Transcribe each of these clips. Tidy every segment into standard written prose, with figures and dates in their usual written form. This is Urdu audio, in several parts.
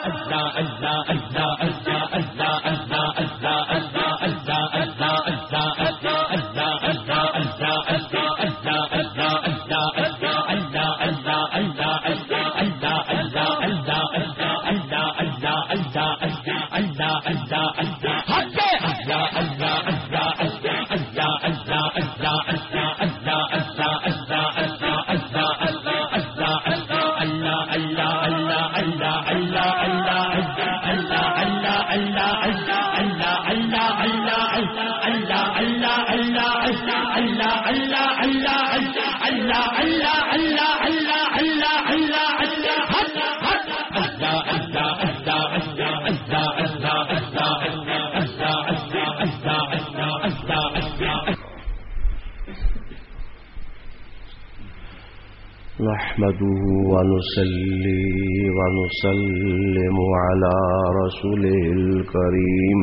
نحمده ونصلي ونسلم على رسوله الكريم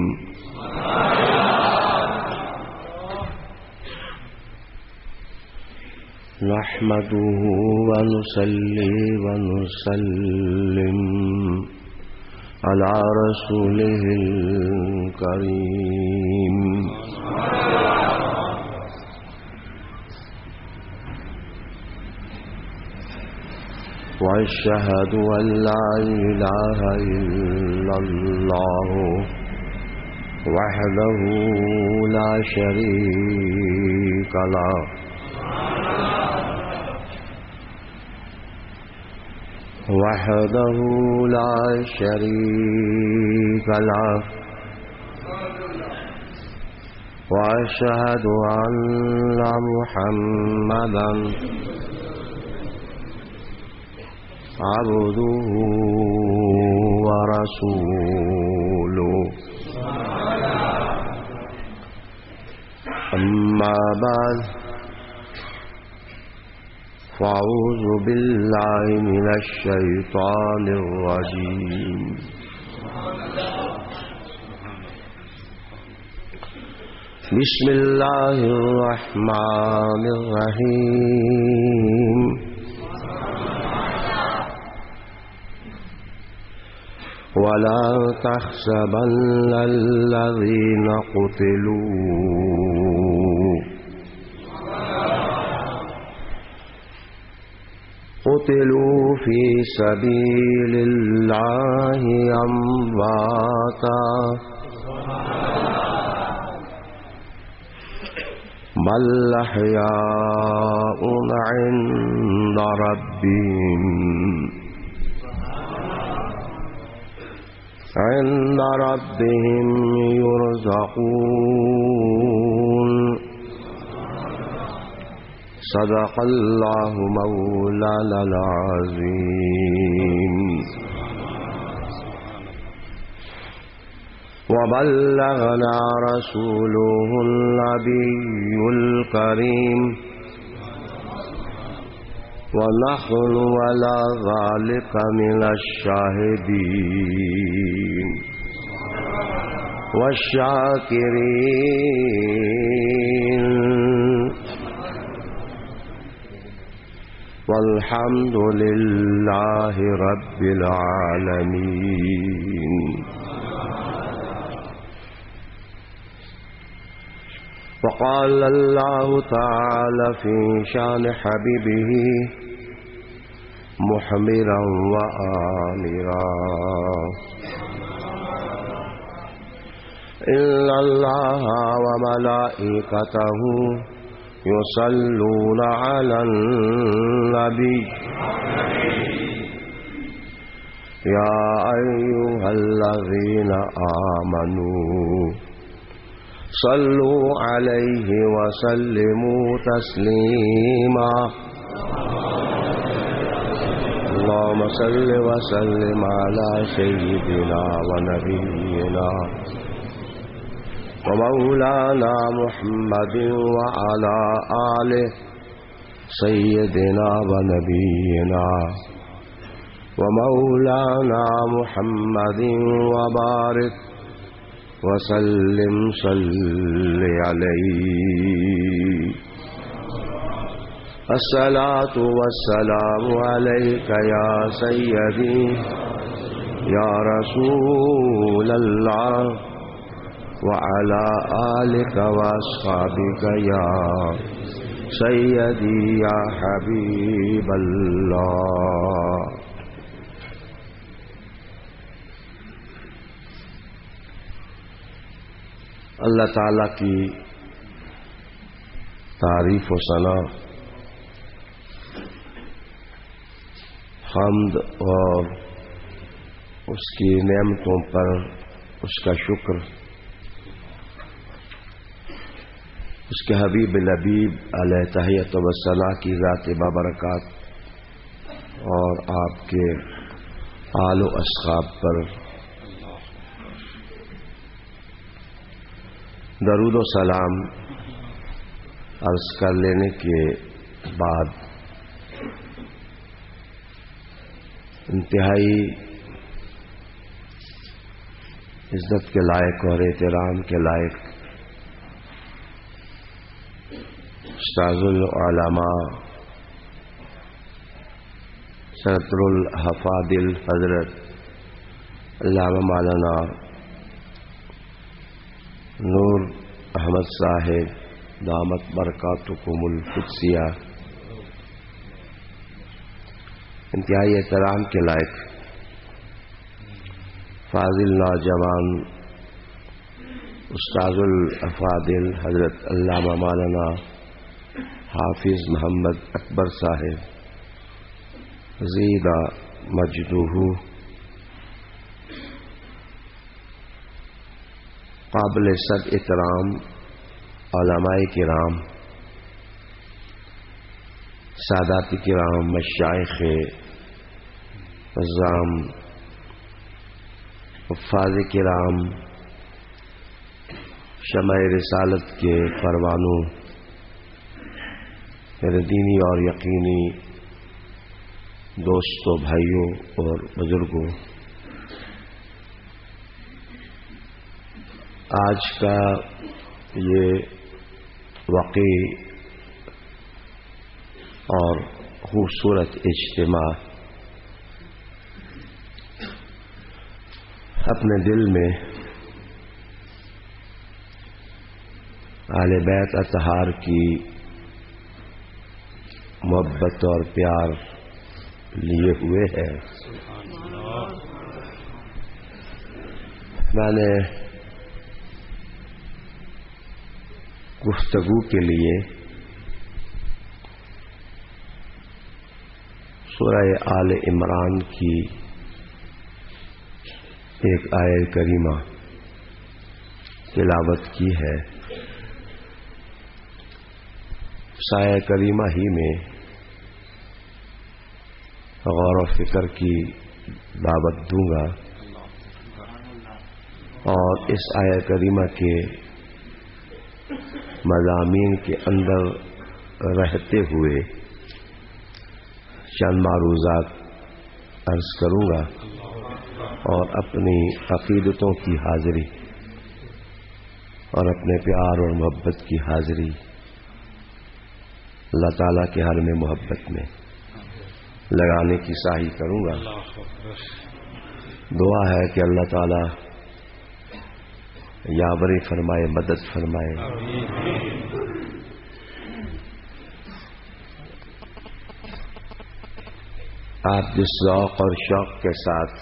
نحمده ونصلي ونسلم على رسوله الكريم وأشهد أن لا إله إلا الله وحده لا شريك له وحده لا شريك له وأشهد أن محمدا عبده ورسوله أما بعد فأعوذ بالله من الشيطان الرجيم بسم الله الرحمن الرحيم ولا تحسبن الذين قتلوا في سبيل الله أمواتا بل أحياء عند ربهم يرزقون صدق الله مولانا العظيم وبلغنا رسوله النبي الكريم ونحن على ذلك من الشاهدين والشاكرين والحمد لله رب العالمين. وقال الله تعالى في شان حبيبه محمرا وآمرا إن الله وملائكته يصلون على النبي يا أيها الذين آمنوا صلوا عليه وسلموا تسليما. اللهم صل وسلم على سيدنا ونبينا ومولانا محمد وعلى آله سيدنا ونبينا ومولانا محمد وبارك وسلم صل عليه. الصلاة والسلام عليك يا سيدي یا رسول اللہ وعلى آلك واصحابك یا سیدی یا حبیب اللہ. اللہ تعالی کی تعریف و ثنا، حمد اور اس کی نعمتوں پر اس کا شکر اس کے حبیب لبیب علیہ تحیت و ثنا کی ذات بابرکات اور آپ کے آل و اصحاب پر درود و سلام عرض کر لینے کے بعد انتہائی عزت کے لائق اور احترام کے لائق استاذ العلماء صدر الحفاظل حضرت علامہ مولانا نور احمد صاحب دامت برکاتکم القدسیہ، انتہائی احترام کے لائق فاضل نوجوان استاذ الافاضل حضرت علامہ مولانا حافظ محمد اکبر صاحب زیدہ مجدہ، قابل صد احترام علماء کرام، سادات کرام، مشائخ عظام، حفاظ کرام، شمع رسالت کے پروانوں، میرے دینی اور یقینی دوستوں، بھائیوں اور بزرگوں، آج کا یہ واقعی اور خوبصورت اجتماع اپنے دل میں اہل بیت اطہار کی محبت اور پیار لیے ہوئے ہے. میں نے گفتگو کے لیے سورہ آل عمران کی ایک آیت کریمہ تلاوت کی ہے. اس آیت کریمہ ہی میں غور و فکر کی دعوت دوں گا اور اس آیت کریمہ کے مضامین کے اندر رہتے ہوئے چند معروضات عرض کروں گا اور اپنی عقیدتوں کی حاضری اور اپنے پیار اور محبت کی حاضری اللہ تعالیٰ کے حال میں محبت میں لگانے کی سعی کروں گا. دعا ہے کہ اللہ تعالیٰ یاوری فرمائے، مدد فرمائے. آپ جس ذوق اور شوق کے ساتھ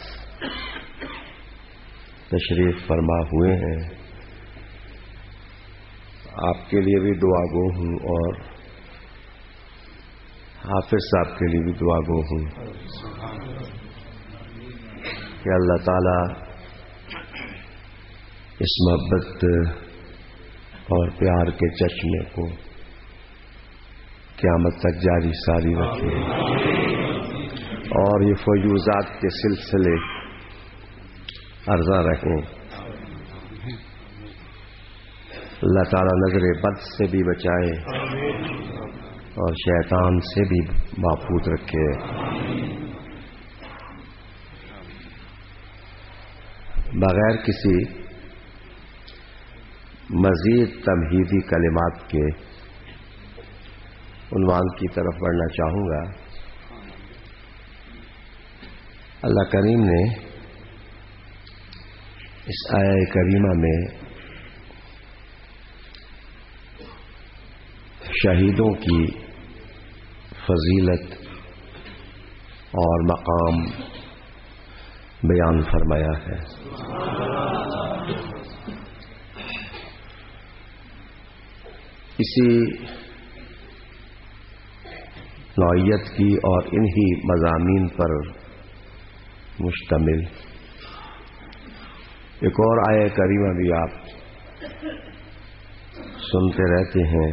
تشریف فرما ہوئے ہیں، آپ کے لیے بھی دعا گو ہوں اور حافظ صاحب کے لیے بھی دعا گو ہوں کہ اللہ تعالیٰ اس محبت اور پیار کے چشمے کو قیامت تک جاری ساری رکھے اور یہ فیوزات کے سلسلے عرضہ رہیں. اللہ تعالیٰ نظر بد سے بھی بچائے اور شیطان سے بھی محفوظ رکھے. بغیر کسی مزید تمہیدی کلمات کے عنوان کی طرف بڑھنا چاہوں گا. اللہ کریم نے اس آیہ کریمہ میں شہیدوں کی فضیلت اور مقام بیان فرمایا ہے. اسی نوعیت کی اور انہی مضامین پر مشتمل ایک اور آیہ کریمہ بھی آپ سنتے رہتے ہیں،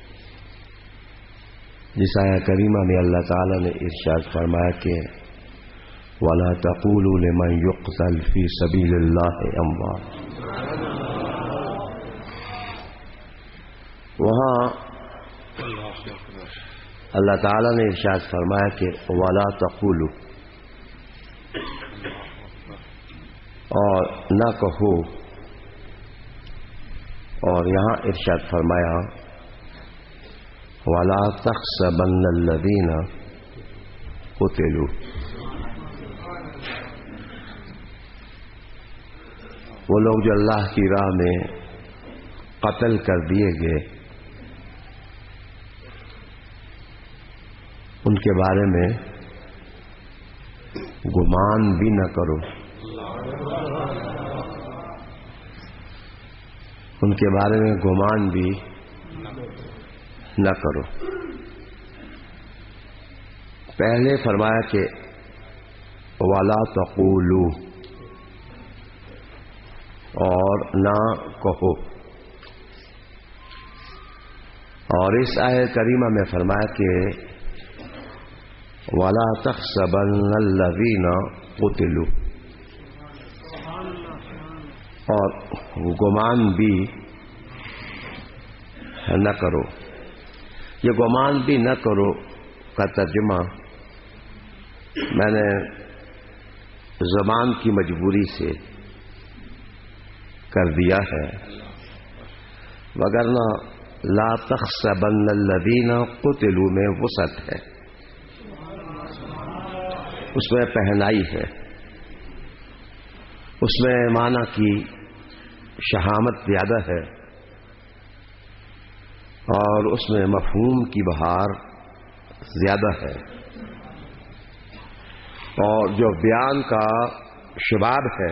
جس آیہ کریمہ میں اللہ تعالی نے ارشاد فرمایا کہ وَلَا تَقُولُوا لِمَنْ يُقْتَلْ فِي سَبِيلِ اللَّهِ أَمْوَاتٌ. وہاں اللہ تعالی نے ارشاد فرمایا کہ وَلَا تَقُولُوا، اور نہ کہو، اور یہاں ارشاد فرمایا وَلَا تَحْسَبَنَّ الَّذِينَ قُتِلُوا، وہ لوگ جو اللہ کی راہ میں قتل کر دیے گئے ان کے بارے میں گمان بھی نہ کرو، ان کے بارے میں گمان بھی نہ کرو. پہلے فرمایا کہ وَلَا تَقُولُوا، اور نہ کہو، اور اس آیہ کریمہ میں فرمایا کہ وَلَا تَحْسَبَنَّ الَّذِينَ قُتِلُوا، اور گمان بھی نہ کرو. یہ گمان بھی نہ کرو کا ترجمہ میں نے زبان کی مجبوری سے کر دیا ہے، وگرنہ لا تحسبن الذین قتلوا میں وسعت ہے، اس میں پہنائی ہے، اس میں معنی کی شہامت زیادہ ہے، اور اس میں مفہوم کی بہار زیادہ ہے، اور جو بیان کا شباب ہے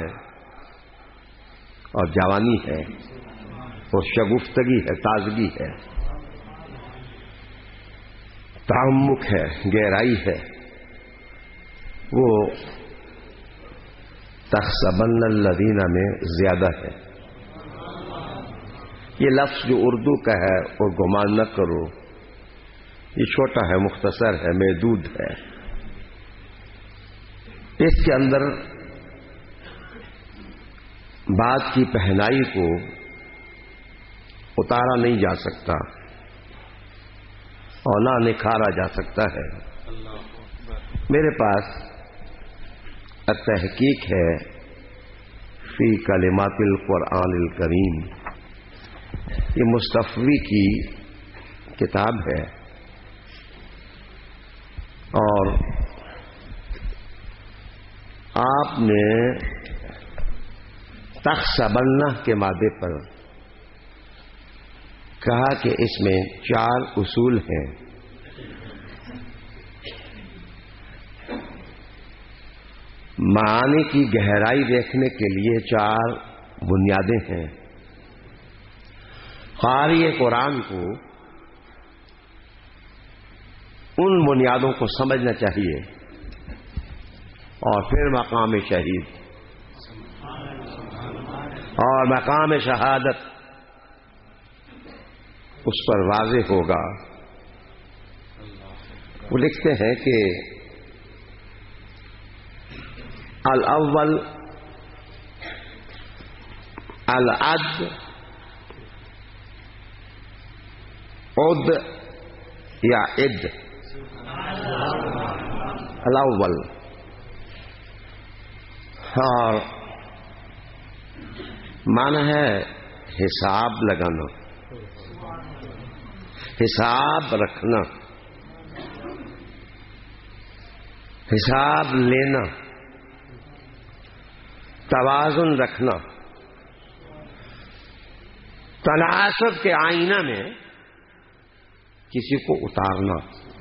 اور جوانی ہے، اور شگفتگی ہے، تازگی ہے، تعمق ہے، گہرائی ہے، وہ تحسبن الذین میں زیادہ ہے. یہ لفظ جو اردو کا ہے اور گمان نہ کرو، یہ چھوٹا ہے، مختصر ہے، محدود ہے. اس کے اندر بات کی پہنائی کو اتارا نہیں جا سکتا اور نہ نکھارا جا سکتا ہے. میرے پاس التحقیق ہے فی کلمات القرآن الکریم، یہ مصطفی کی کتاب ہے، اور آپ نے تحسبن کے مادے پر کہا کہ اس میں 4 اصول ہیں. معانی کی گہرائی دیکھنے کے لیے 4 بنیادیں ہیں. قاری قرآن کو ان بنیادوں کو سمجھنا چاہیے، اور پھر مقام شہید اور مقام شہادت اس پر واضح ہوگا. وہ لکھتے ہیں کہ الاول العد عد یا عد، الاول، اور معنی ہے حساب لگانا، حساب رکھنا، حساب لینا، توازن رکھنا. تناسب کے آئینہ میں کسی کو اتارنا،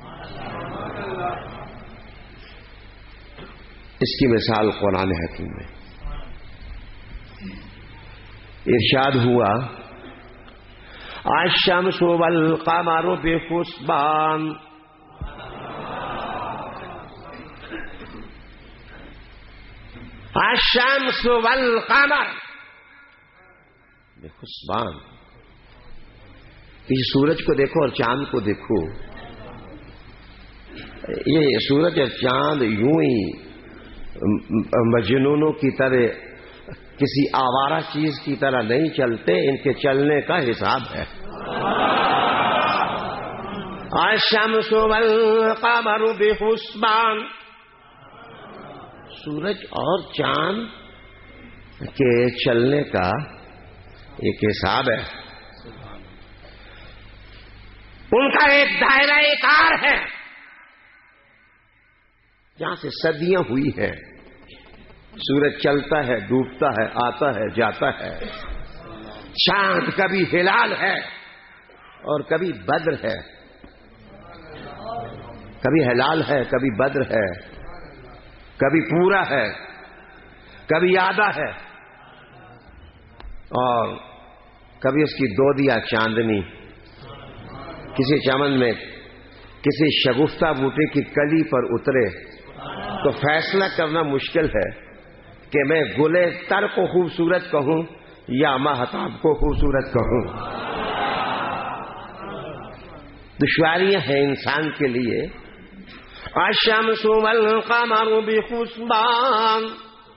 اس کی مثال قرآن حکیم میں ارشاد ہوا الشمس والقمر بحسبان، الشمس والقمر بحسبان. اس سورج کو دیکھو اور چاند کو دیکھو، یہ سورج اور چاند یوں ہی مجنونوں کی طرح کسی آوارہ چیز کی طرح نہیں چلتے، ان کے چلنے کا حساب ہے. الشمس والقمر بحسبان، سورج اور چاند کے چلنے کا ایک حساب ہے، ان کا ایک دائرہ کار ہے جہاں سے صدیاں ہوئی ہیں. سورج چلتا ہے، ڈوبتا ہے، آتا ہے، جاتا ہے. چاند کبھی ہلال ہے اور کبھی بدر ہے، کبھی ہلال ہے، کبھی بدر ہے، کبھی پورا ہے، کبھی آدھا ہے، اور کبھی اس کی دو دیا چاندنی. کسی چمن میں کسی شگفتہ بوٹے کی کلی پر اترے تو فیصلہ کرنا مشکل ہے کہ میں گلے تر کو خوبصورت کہوں یا ماہتاب کو خوبصورت کہوں. دشواریاں ہیں انسان کے لیے. الشمس والقمر بحسبان،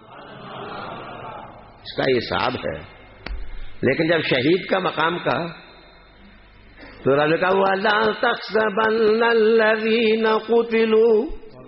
اس کا حساب ہے. لیکن جب شہید کا مقام کا تو رب نے کہا وَلَا تَحْسَبَنَّ الَّذِينَ قُتِلُوا،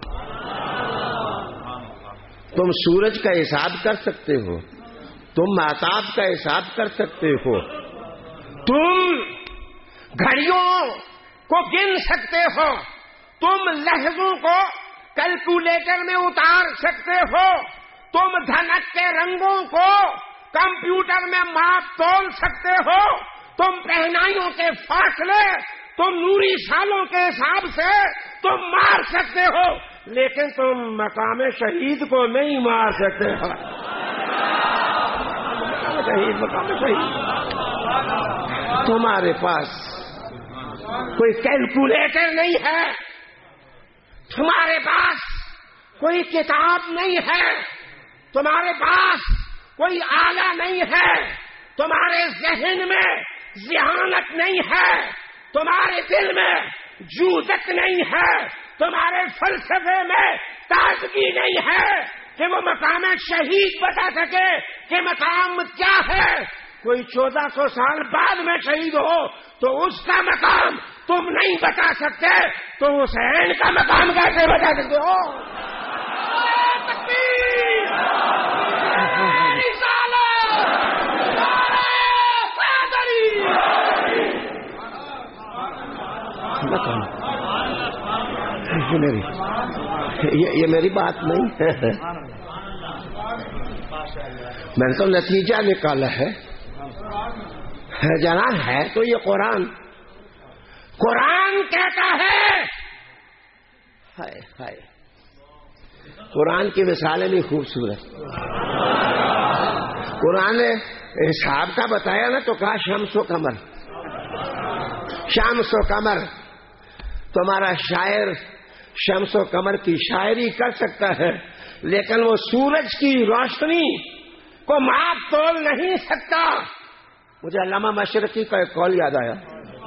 تم سورج کا حساب کر سکتے ہو، تم مہتاب کا حساب کر سکتے ہو، تم گھڑیوں کو گن سکتے ہو، تم لہجوں کو کیلکولیٹر میں اتار سکتے ہو، تم دھنک کے رنگوں کو کمپیوٹر میں ماپ تول سکتے ہو، تم پہنائیوں کے فاصلے تم نوری سالوں کے حساب سے تم مار سکتے ہو، لیکن تم مقام شہید کو نہیں مار سکتے ہو. مقام شہید تمہارے پاس کوئی کیلکولیٹر نہیں ہے، تمہارے پاس کوئی کتاب نہیں ہے، تمہارے پاس کوئی آلہ نہیں ہے، تمہارے ذہن میں ذہانت نہیں ہے، تمہارے دل میں جودت نہیں ہے، تمہارے فلسفے میں تازگی نہیں ہے کہ وہ مقام شہید بتا سکے کہ مقام کیا ہے. کوئی 1400 سال بعد میں شہید ہو تو اس کا مقام تم نہیں بتا سکتے، تو حسین کا مقام کیسے بتا سکتے ہو؟ یہ میری بات نہیں ہے، میں نے تو نتیجہ نکالا ہے. جناب ہے تو یہ قرآن کہتا ہے، ہائے قرآن کی مثالیں بھی خوبصورت. قرآن نے حساب کا بتایا نا تو کہا شمس و قمر، شمس و قمر. تمہارا شاعر شمس و قمر کی شاعری کر سکتا ہے لیکن وہ سورج کی روشنی کو ماپ تول نہیں سکتا. مجھے علامہ مشرقی کا ایک قول یاد آیا.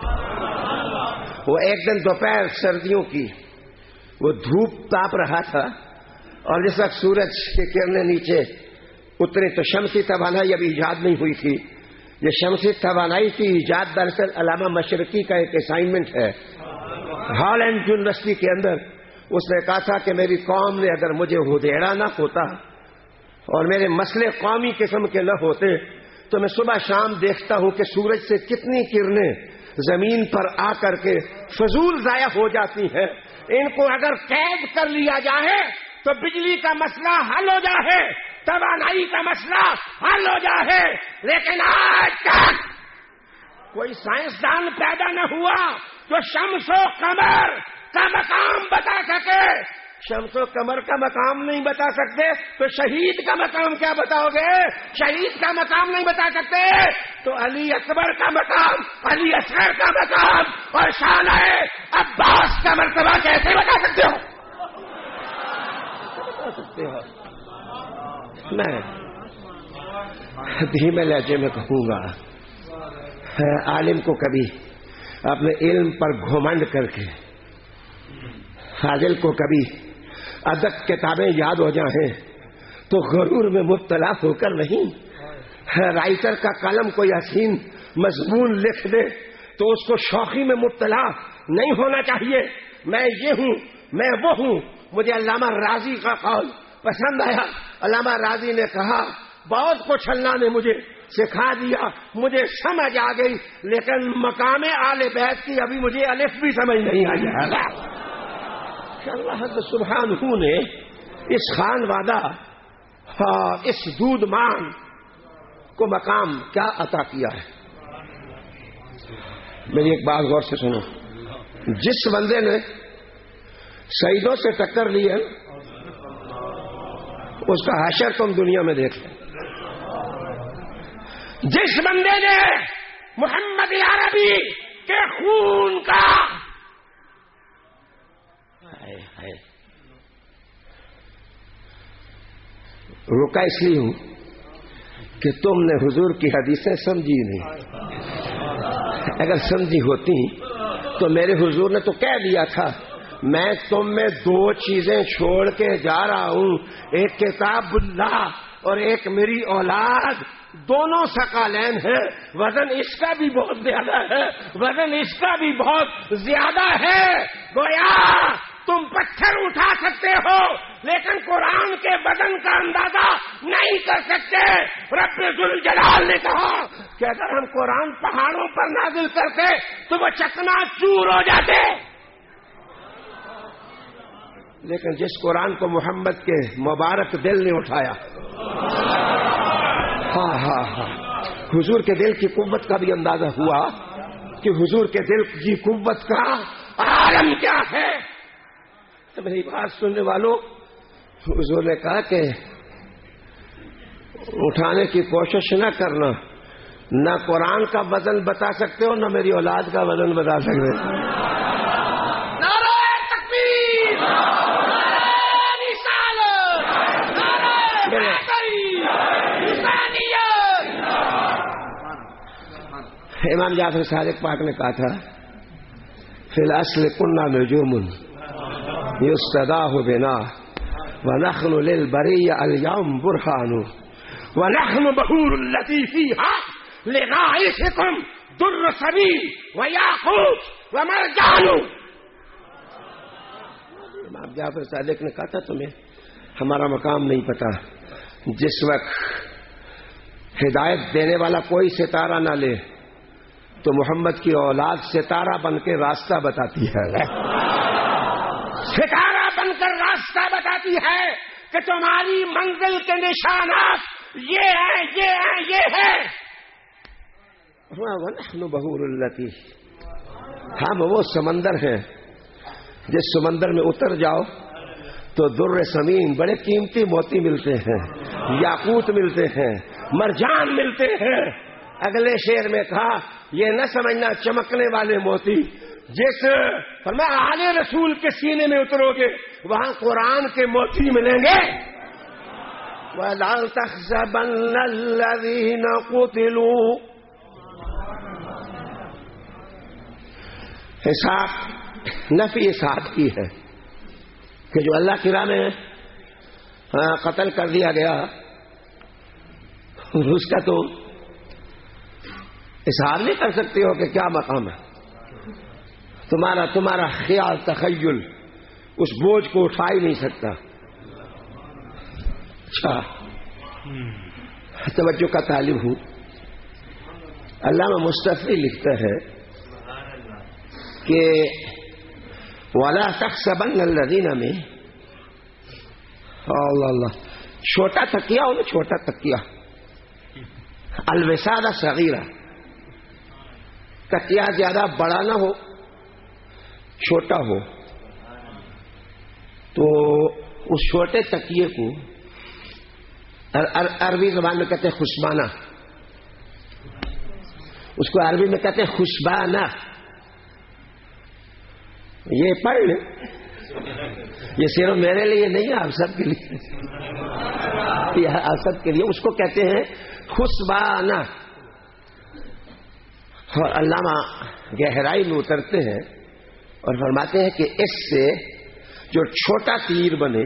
وہ ایک دن دوپہر سردیوں کی وہ دھوپ تاپ رہا تھا اور جس وقت سورج کی کرنیں نیچے اترے تو شمسی توانائی ابھی ایجاد نہیں ہوئی تھی. یہ شمسی توانائی کی ایجاد دراصل علامہ مشرقی کا ایک اسائنمنٹ ہے. ہالینڈ یونیورسٹی کے اندر اس نے کہا تھا کہ میری قوم نے اگر مجھے ہدیڑا نہ ہوتا اور میرے مسئلے قومی قسم کے نہ ہوتے تو میں صبح شام دیکھتا ہوں کہ سورج سے کتنی کرنیں زمین پر آ کر کے فضول ضائع ہو جاتی ہیں. ان کو اگر قید کر لیا جائے تو بجلی کا مسئلہ حل ہو جائے، توانائی کا مسئلہ حل ہو جائے. لیکن آج تک کوئی سائنسدان پیدا نہ ہوا جو شمس و قمر کا مقام بتا سکے. شمس و قمر کا مقام نہیں بتا سکتے تو شہید کا مقام کیا بتاؤ گے؟ شہید کا مقام نہیں بتا سکتے تو علی اکبر کا مقام، علی اصغر کا مقام اور شان عباس کا مرتبہ کیسے بتا سکتے ہو؟ میں دھیمے لہجے میں کہوں گا، عالم کو کبھی اپنے علم پر گھمنڈ کر کے، فاضل کو کبھی ادب کتابیں یاد ہو جائیں تو غرور میں مبتلا ہو کر نہیں. رائٹر کا قلم کوئی حسین مضمون لکھ دے تو اس کو شوخی میں مبتلا نہیں ہونا چاہیے. میں یہ ہوں، میں وہ ہوں. مجھے علامہ راضی کا قول پسند آیا. علامہ راضی نے کہا بہت کچھ اللہ نے مجھے سکھا دیا، مجھے سمجھ آ گئی، لیکن مقام آل بیت کی ابھی مجھے الف بھی سمجھ نہیں آیا. اللہ سبحانہ نے اس خان وادہ، اس دودھ مان کو مقام کیا عطا کیا ہے. میری ایک بات غور سے سنو. جس بندے نے شہیدوں سے ٹکر لی ہے اس کا حشر تم دنیا میں دیکھ لیں. جس بندے نے محمد عربی کے خون کا روکا اس لیے ہوں کہ تم نے حضور کی حدیثیں سمجھی نہیں. اگر سمجھی ہوتی تو میرے حضور نے تو کہہ دیا تھا میں تم میں دو چیزیں چھوڑ کے جا رہا ہوں، ایک کتاب اللہ اور ایک میری اولاد. دونوں ثقلین ہیں، وزن اس کا بھی بہت زیادہ ہے، وزن اس کا بھی بہت زیادہ ہے. گویا تم پتھر اٹھا سکتے ہو لیکن قرآن کے وزن کا اندازہ نہیں کر سکتے. رب ذوالجلال نے کہا کہ اگر ہم قرآن پہاڑوں پر نازل کرتے تو وہ چکنا چور ہو جاتے، لیکن جس قرآن کو محمد کے مبارک دل نے اٹھایا، حضور کے دل کی قوت کا بھی اندازہ ہوا کہ حضور کے دل کی قوت کا عالم کیا ہے. میری بات سننے والوں، حضور نے کہا کہ اٹھانے کی کوشش نہ کرنا، نہ قرآن کا وزن بتا سکتے ہو نہ میری اولاد کا وزن بتا سکتے. نعرہ تکبیر، نعرہ رسالت، نعرہ امام جعفر صادق پاک نے کہا تھا فی الاصل کنا نجوم یستداہ بنا ونحن للبریہ اليوم برہان ونحن بحور التي فيها لغائفكم در سبیل ویاقوت ومرجان. امام جعفر صادق نے کہا تھا تمہیں ہمارا مقام نہیں پتا. جس وقت ہدایت دینے والا کوئی ستارہ نہ لے تو محمد کی اولاد ستارہ بن کے راستہ بتاتی ہے. ستارہ بن کر راستہ بتاتی ہے کہ تمہاری منزل کے نشانات یہ ہیں، یہ ہیں، یہ ہے. وَنَحْنُ بَحُورُ الَّتِي، ہم وہ سمندر ہیں جس سمندر میں اتر جاؤ تو در سمین، بڑے قیمتی موتی ملتے ہیں، یاقوت ملتے ہیں، مرجان ملتے ہیں. اگلے شعر میں کہا یہ نہ سمجھنا چمکنے والے موتی، جس فرمایا آل رسول کے سینے میں اترو گے وہاں قرآن کے موتی ملیں گے. وَلَا تَحْسَبَنَّ الَّذِينَ قُتِلُوا، حساب نفی حساب کی ہے کہ جو اللہ کی راہ میں قتل کر دیا گیا اس کا تو حساب نہیں کر سکتے ہو کہ کیا مقام ہے. تمہارا خیال تخیل اس بوجھ کو اٹھا ہی نہیں سکتا. اچھا توجہ کا طالب ہوں. علامہ مصطفی لکھتا ہے کہ وَلَا تَحْسَبَنَّ الَّذِينَ میں اللہ چھوٹا تکیہ ہو نا، چھوٹا تکیہ الوسادہ صغیرہ، تکیا زیادہ بڑا نہ ہو، چھوٹا ہو، تو اس چھوٹے تکیے کو عربی زبان میں کہتے ہیں خشبانہ، اس کو عربی میں کہتے ہیں خشبانہ. یہ پڑھ لیں، یہ صرف میرے لیے نہیں ہے، آپ سب کے لیے، یہ آپ سب کے لیے. اس کو کہتے ہیں خشبانہ. اور علامہ گہرائی میں اترتے ہیں اور فرماتے ہیں کہ اس سے جو چھوٹا تیر بنے،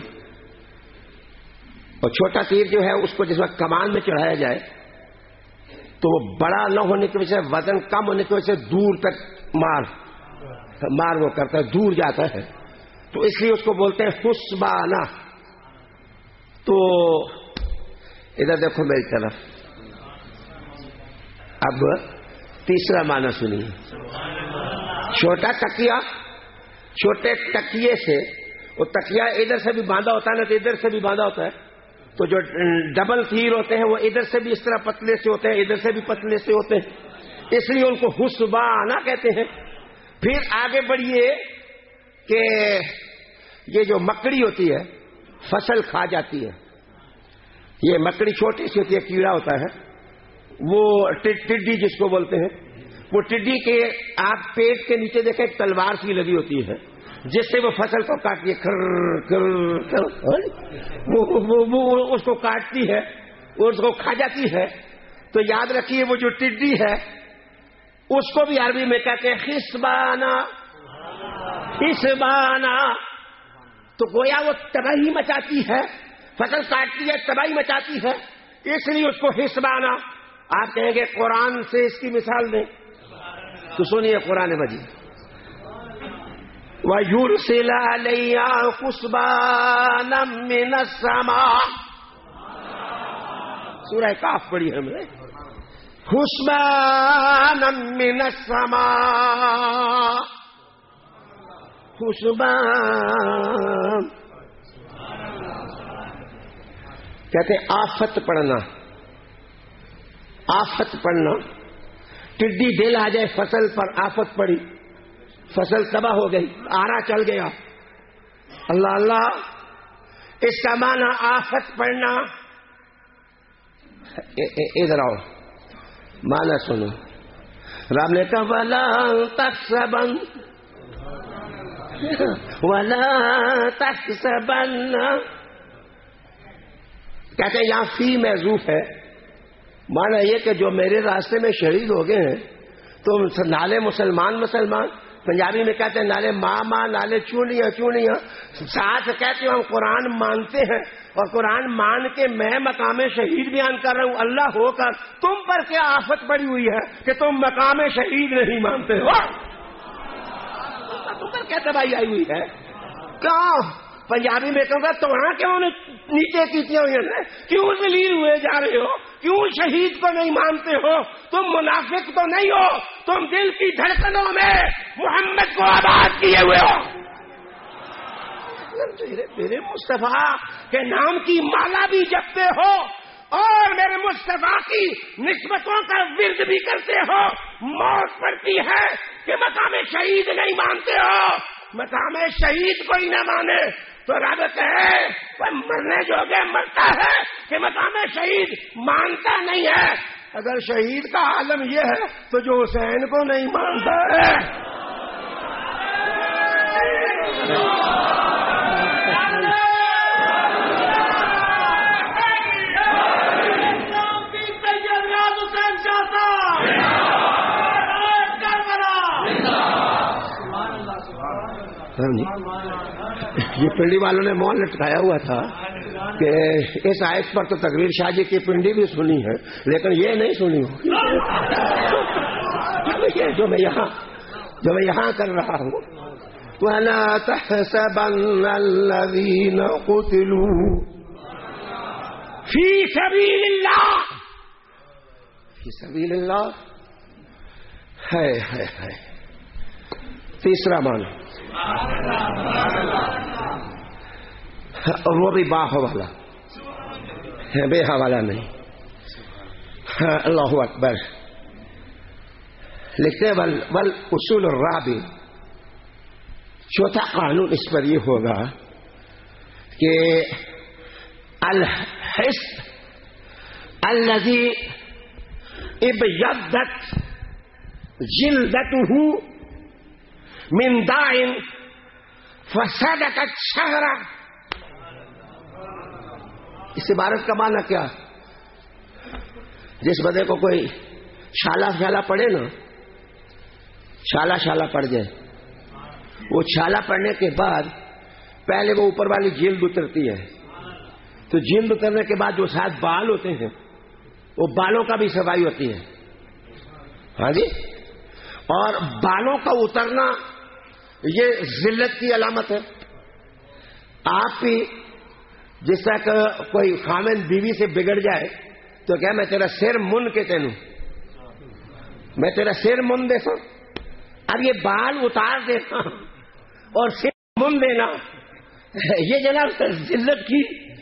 اور چھوٹا تیر جو ہے اس کو جس وقت کمان میں چڑھایا جائے تو وہ بڑا نہ ہونے کی وجہ سے، وزن کم ہونے کی وجہ سے دور تک مار وہ کرتا ہے، دور جاتا ہے، تو اس لیے اس کو بولتے ہیں خشبانہ. تو ادھر دیکھو میری طرف، اب تیسرا معنی سنیے. چھوٹا تکیا، چھوٹے تکیے سے، وہ تکیا ادھر سے بھی باندھا ہوتا ہے نا، تو ادھر سے بھی باندھا ہوتا ہے، تو جو ڈبل تیر ہوتے ہیں وہ ادھر سے بھی اس طرح پتلے سے ہوتے ہیں، ادھر سے بھی پتلے سے ہوتے ہیں، اس لیے ان کو خشبانہ کہتے ہیں. پھر آگے بڑھیے کہ یہ جو مکڑی ہوتی ہے فصل کھا جاتی ہے. یہ مکڑی چھوٹی سی ہوتی ہے، کیڑا ہوتا ہے، وہ ٹڈی جس کو بولتے ہیں، وہ ٹڈی کے آپ پیٹ کے نیچے دیکھیں ایک تلوار سی لگی ہوتی ہے جس سے وہ فصل کو کاٹتی ہے، وہ اس کو کاٹتی ہے اور اس کو کھا جاتی ہے. تو یاد رکھیے وہ جو ٹڈی ہے اس کو بھی عربی میں کہتے ہیں خشبانہ. خشبانہ تو گویا وہ تباہی مچاتی ہے، فصل کاٹتی ہے، تباہی مچاتی ہے، اس لیے اس کو خشبانہ. آپ کہیں گے قرآن سے اس کی مثال دیں، تو سنیے قرآن مجید. وَيُرْسِلَ عَلَيْهَا حُسْبَانًا مِّنَ السَّمَاءِ، سورہ کاف پڑھی ہم نے. حُسْبَانًا مِّنَ السَّمَاءِ، حُسْبان کہتے ہیں آفت پڑنا. آفت پڑنا، ٹڈی دل آ جائے فصل پر، آفت پڑی، فصل تباہ ہو گئی، آرا چل گیا. اللہ اللہ، اس کا معنی آفت پڑنا. ادھر آؤ، معنی سنو. رب نے کہا وَلَا تَحْسَبَنَّ وَلَا تَحْسَبَنَّ، کہتے ہیں یہاں فی محذوف ہے. مانا یہ کہ جو میرے راستے میں شہید ہو گئے ہیں تو نالے مسلمان، پنجابی میں کہتے ہیں نالے ماں، نالے چونیاں. ساتھ کہتے ہیں ہم قرآن مانتے ہیں اور قرآن مان کے میں مقام شہید بیان کر رہا ہوں. اللہ ہو کر تم پر کیا آفت پڑی ہوئی ہے کہ تم مقام شہید نہیں مانتے ہو؟ تم پر کیا تباہی آئی ہوئی ہے؟ کیوں؟ پنجابی میں کہوں گا تو وہاں کیوں نیچے کیتیاں ہوئی ہیں؟ کیوں ذلیل ہوئے جا رہے ہو؟ کیوں شہید کو نہیں مانتے ہو؟ تم منافق تو نہیں ہو، تم دل کی دھڑکنوں میں محمد کو آباد کیے ہوئے ہو. میرے مصطفیٰ کے نام کی مالا بھی جپتے ہو اور میرے مصطفیٰ کی نسبتوں کا ورد بھی کرتے ہو. موت پڑتی ہے کہ مقام شہید نہیں مانتے ہو. مقام شہید کوئی نہ مانے تو رب کہے وہ مرنے جو گئے مرتا ہے کہ مقام شہید مانتا نہیں ہے. اگر شہید کا عالم یہ ہے تو جو حسین کو نہیں مانتا ہے. یہ پنڈی والوں نے مول لٹکایا ہوا تھا کہ اس آیت پر تو تقریر شاہ جی کی پنڈی بھی سنی ہے لیکن یہ نہیں سنی ہوگی جو میں یہاں کر رہا ہوں. وَلَا تَحْسَبَنَّ الَّذِينَ قُتِلُوا فِي سَبِيلِ اللَّهِ. فِي سَبِيلِ اللَّهِ ہے. تیسرا معنی اور وہ بھی با حوالہ ہے، بے حوالہ نہیں. اللہ اکبر. لکھتے ول اصول الرابع، چوتھا قانون اس پر یہ ہوگا کہ الحس الذي ابيضت جلدته من داع فصدقت شهرا. اس عبارت کا معنی کیا؟ جس بندے کو کوئی چھالا پڑے نا، چھالا پڑ جائے، وہ چھالا پڑنے کے بعد پہلے وہ اوپر والی جلد اترتی ہے، تو جلد اترنے کے بعد جو شاید بال ہوتے ہیں وہ بالوں کا بھی صفائی ہوتی ہے. ہاں جی، اور بالوں کا اترنا یہ ذلت کی علامت ہے. آپ بھی جس طرح کہ کوئی خامن بیوی سے بگڑ جائے تو کیا میں تیرا سر من کے تینوں، میں تیرا سر من دیتا ہوں. اب یہ بال اتار دینا اور سر من دینا یہ جناب ذلت کی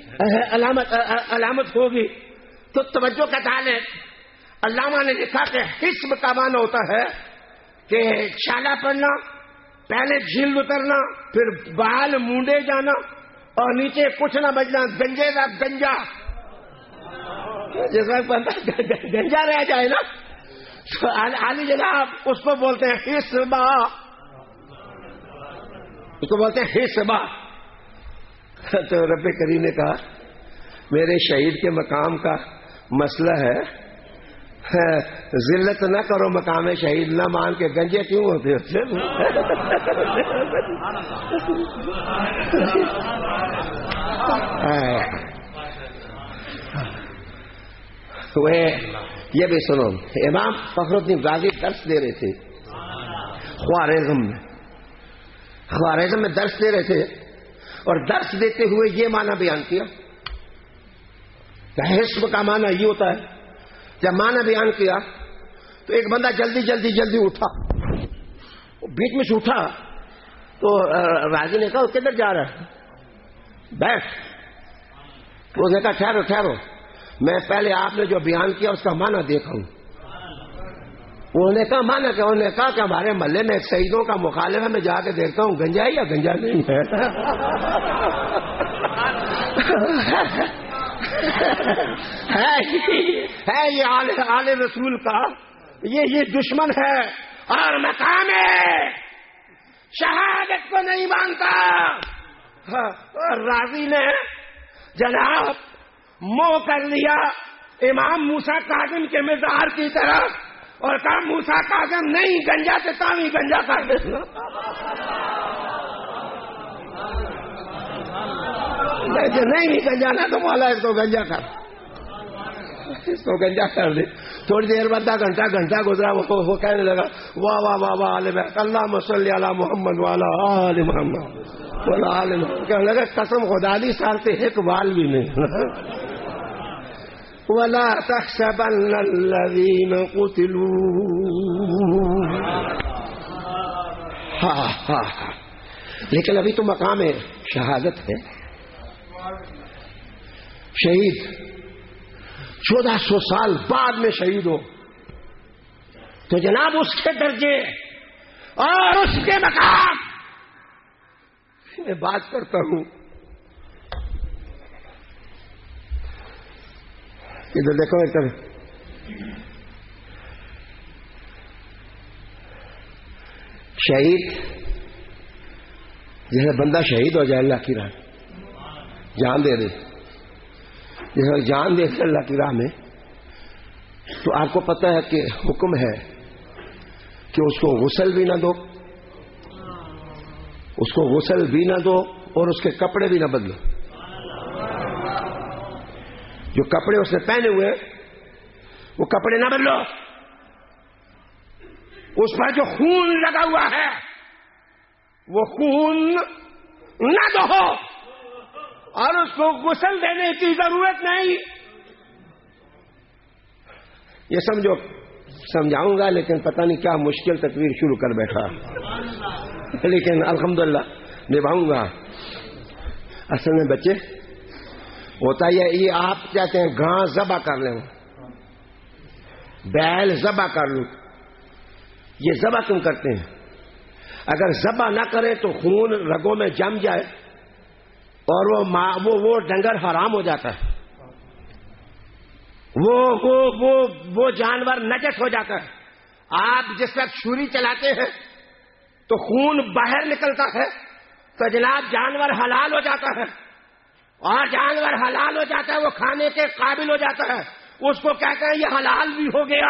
علامت ہوگی. تو توجہ کا تعلق، علامہ نے لکھا کہ حسب کا معنی ہوتا ہے کہ چھالا پڑنا، پہلے جلد اترنا، پھر بال مونڈے جانا اور نیچے کچھ نہ بچنا، گنجے کا گنجا، جس وقت گنجا رہ جائے نا تو عالی جناب اس کو بولتے ہیں حسبہ، اس کو بولتے ہیں حسبہ. تو رب کریم نے کہا میرے شہید کے مقام کا مسئلہ ہے، ذلت نہ کرو مقام شہید، نہ مان کے گنجے کیوں ہوتے یہ بھی سنو. امام فخر الدین غازی درس دے رہے تھے خوارزم میں درس دے رہے تھے، اور درس دیتے ہوئے یہ معنی بیان کیا کہ حسب کا معنی یہ ہوتا ہے. جب معنی بیان کیا تو ایک بندہ جلدی اٹھا، بیچ میں سے اٹھا تو راضی نے کہا کدھر جا رہا ہے؟ بیٹھ. اس نے کہا ٹھہرو، میں پہلے آپ نے جو بیان کیا اس کا معنی دیکھا ہوں. انہوں نے کہا معنی کیا؟ انہوں نے کہا کہ ہمارے محلے میں ایک شہیدوں کا مخالف ہے، میں جا کے دیکھتا ہوں گنجا ہے یا گنجا نہیں ہے. ہے یہ آل رسول کا یہ دشمن ہے اور مقام شہادت کو نہیں مانتا. راضی نے جناب منہ کر لیا امام موسیٰ کاظم کے مزار کی طرف اور کہا موسیٰ کاظم نہیں گنجا سے تاوی گنجا کر دینا. نہیں گنجانا تو مولا اس کو گنجا کر دے. تھوڑی دیر بعد گھنٹہ گزرا، وہ کہنے لگا واہ واہ واہ واہ علی بیت اللہم صلی علی محمد وعلی آل محمد وعلی آل محمد. کہنے لگا قسم خدا دی سالتے ایک بال بھی نہیں. ولا تحسبن الذین قتلوا، لیکن ابھی تو مقام شہادت ہے. شہید 1400 سال بعد میں شہید ہو تو جناب اس کے درجے اور اس کے مقام میں بات کرتا ہوں. ادھر دیکھو ایک طرف شہید، جیسے بندہ شہید ہو جائے اللہ کی راہ جان دے دے، جیسے جان دے اللہ کی راہ میں، تو آپ کو پتہ ہے کہ حکم ہے کہ اس کو غسل بھی نہ دو، اس کو غسل بھی نہ دو اور اس کے کپڑے بھی نہ بدلو. جو کپڑے اس نے پہنے ہوئے وہ کپڑے نہ بدلو، اس پر جو خون لگا ہوا ہے وہ خون نہ دو اور اس کو غسل دینے کی ضرورت نہیں. یہ سمجھاؤں گا لیکن پتہ نہیں کیا مشکل تقریر شروع کر بیٹھا، لیکن الحمدللہ نبھاؤں گا. اصل میں بچے ہوتا یہ آپ کہتے ہیں گھاس ذبح کر لیں، بیل ذبح کر لوں یہ ذبح تم کرتے ہیں، اگر ذبح نہ کرے تو خون رگوں میں جم جائے اور وہ ڈنگر حرام ہو جاتا ہے، وہ جانور نجس ہو جاتا ہے۔ آپ جس وقت چھری چلاتے ہیں تو خون باہر نکلتا ہے تو جناب جانور حلال ہو جاتا ہے، اور جانور حلال ہو جاتا ہے وہ کھانے کے قابل ہو جاتا ہے، اس کو کہتے ہیں یہ حلال بھی ہو گیا،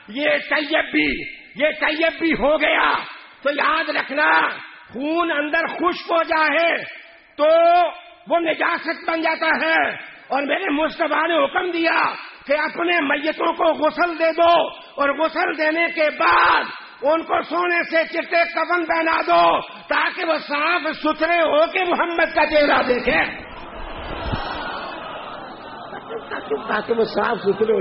یہ طیب بھی ہو گیا۔ تو یاد رکھنا، خون اندر خشک ہو جائے تو وہ نجاست بن جاتا ہے، اور میرے مصطفیٰ نے حکم دیا کہ اپنے میتوں کو غسل دے دو، اور غسل دینے کے بعد ان کو سونے سے چٹے کفن پہنا دو تاکہ وہ صاف ستھرے ہو کے محمد کا چہرہ دیکھیں، تاکہ وہ صاف ستھرے ہو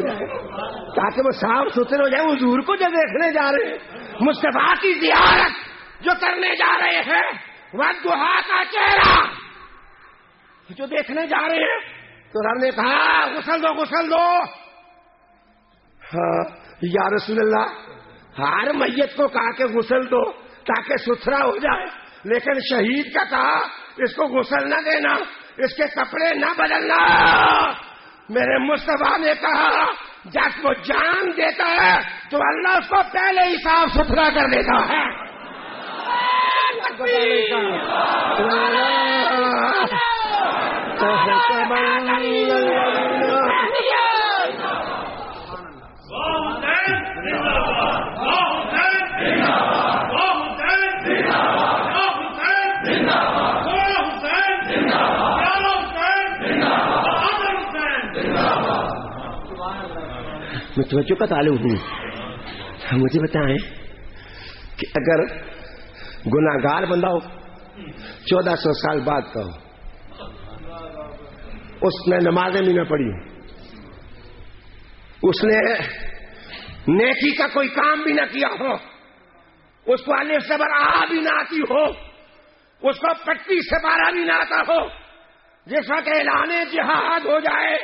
جائے، حضور کو جو دیکھنے جا رہے ہیں، مصطفیٰ کی زیارت جو کرنے جا رہے ہیں، والضحیٰ کا چہرہ جو دیکھنے جا رہے ہیں، تو رب نے کہا غسل دو۔ ہاں یا رسول اللہ، ہر میت کو کہا کہ غسل دو تاکہ ستھرا ہو جائے، لیکن شہید کا کہا اس کو غسل نہ دینا، اس کے کپڑے نہ بدلنا۔ میرے مصطفیٰ نے کہا جب وہ جان دیتا ہے تو اللہ اس کو پہلے ہی صاف ستھرا کر دیتا ہے۔ میں توجہ کا طالب ہوں، مجھے بتائیں کہ اگر گناہگار بندہ ہو 1400 سال بعد کا ہو، اس نے نمازیں بھی نہ پڑھی، اس نے نیکی کا کوئی کام بھی نہ کیا ہو، اس کو الف زبر آ بھی نہ آتی ہو، اس کو پٹی سے پارا بھی نہ آتا ہو، جس وقت اعلان جہاد ہو جائے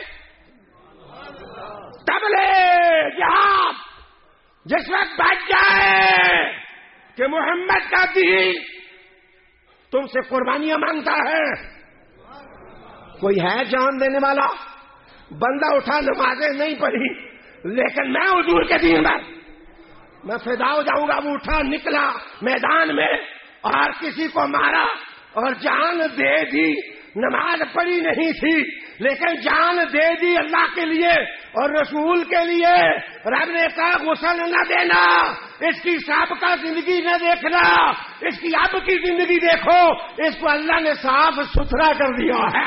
تبلے جہاد جس وقت بچ جائے کہ محمد کا دین تم سے قربانیاں مانگتا ہے، کوئی ہے جان دینے والا بندہ اٹھا، نمازیں نہیں پڑھی لیکن میں حضور کے دین میں فدا ہو جاؤں گا، وہ اٹھا نکلا میدان میں اور کسی کو مارا اور جان دے دی، نماز پڑھی نہیں تھی لیکن جان دے دی اللہ کے لیے اور رسول کے لیے۔ رب نے کہا غسل نہ دینا، اس کی سابقہ زندگی نہ دیکھنا، اس کی اب کی زندگی دیکھو، اس کو اللہ نے صاف ستھرا کر دیا ہے۔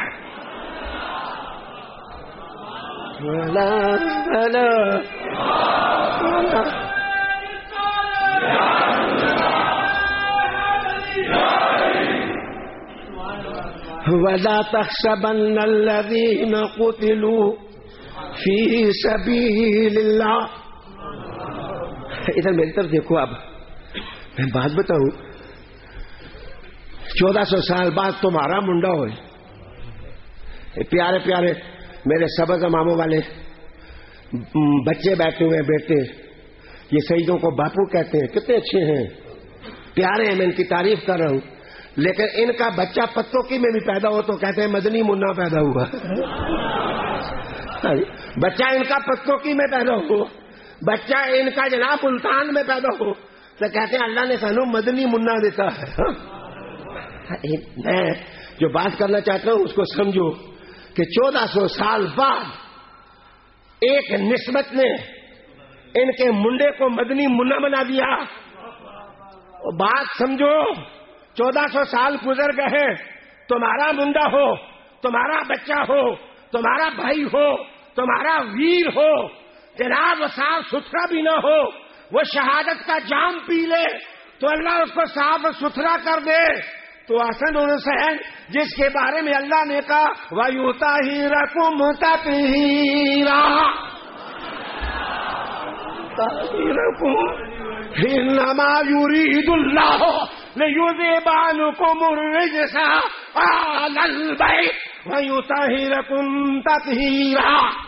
وَلَا تَحْسَبَنَّ الَّذِينَ قُتِلُوا فِي سَبِيلِ اللَّهِ۔ ادھر میری طرف دیکھو، اب میں بات بتاؤں، 1400 سال بعد تمہارا منڈا ہوئے، پیارے پیارے میرے سبز اماموں والے بچے بیٹھے ہوئے، بیٹے یہ سیدوں کو باپو کہتے ہیں، کتنے اچھے ہیں، پیارے ہیں، میں ان کی تعریف کر رہا ہوں، لیکن ان کا بچہ پتوں کی میں بھی پیدا ہو تو کہتے ہیں مدنی منا پیدا ہوا، بچہ ان کا پتوں کی میں پیدا ہو، بچہ ان کا جناب ملتان میں پیدا ہو تو کہتے ہیں اللہ نے سانو مدنی منا دیتا ہے۔ میں جو بات کرنا چاہتا ہوں اس کو سمجھو کہ 1400 سال بعد ایک نسبت نے ان کے منڈے کو مدنی منا بنا دیا۔ بات سمجھو، 1400 سال گزر گئے، تمہارا منڈا ہو، تمہارا بچہ ہو، تمہارا بھائی ہو، تمہارا ویر ہو، جناب صاف ستھرا بھی نہ ہو، وہ شہادت کا جام پی لے تو اللہ اس کو صاف ستھرا کر دے۔ تو حسن حسین جس کے بارے میں اللہ نے کہا وَيُطَهِّرَكُمْ تَطْهِيرًا، إِنَّمَا يُرِيدُ اللَّهُ لِيُذْهِبَ عَنكُمُ الرِّجْسَ أَهْلَ الْبَيْتِ وَيُطَهِّرَكُمْ تَطْهِيرًا۔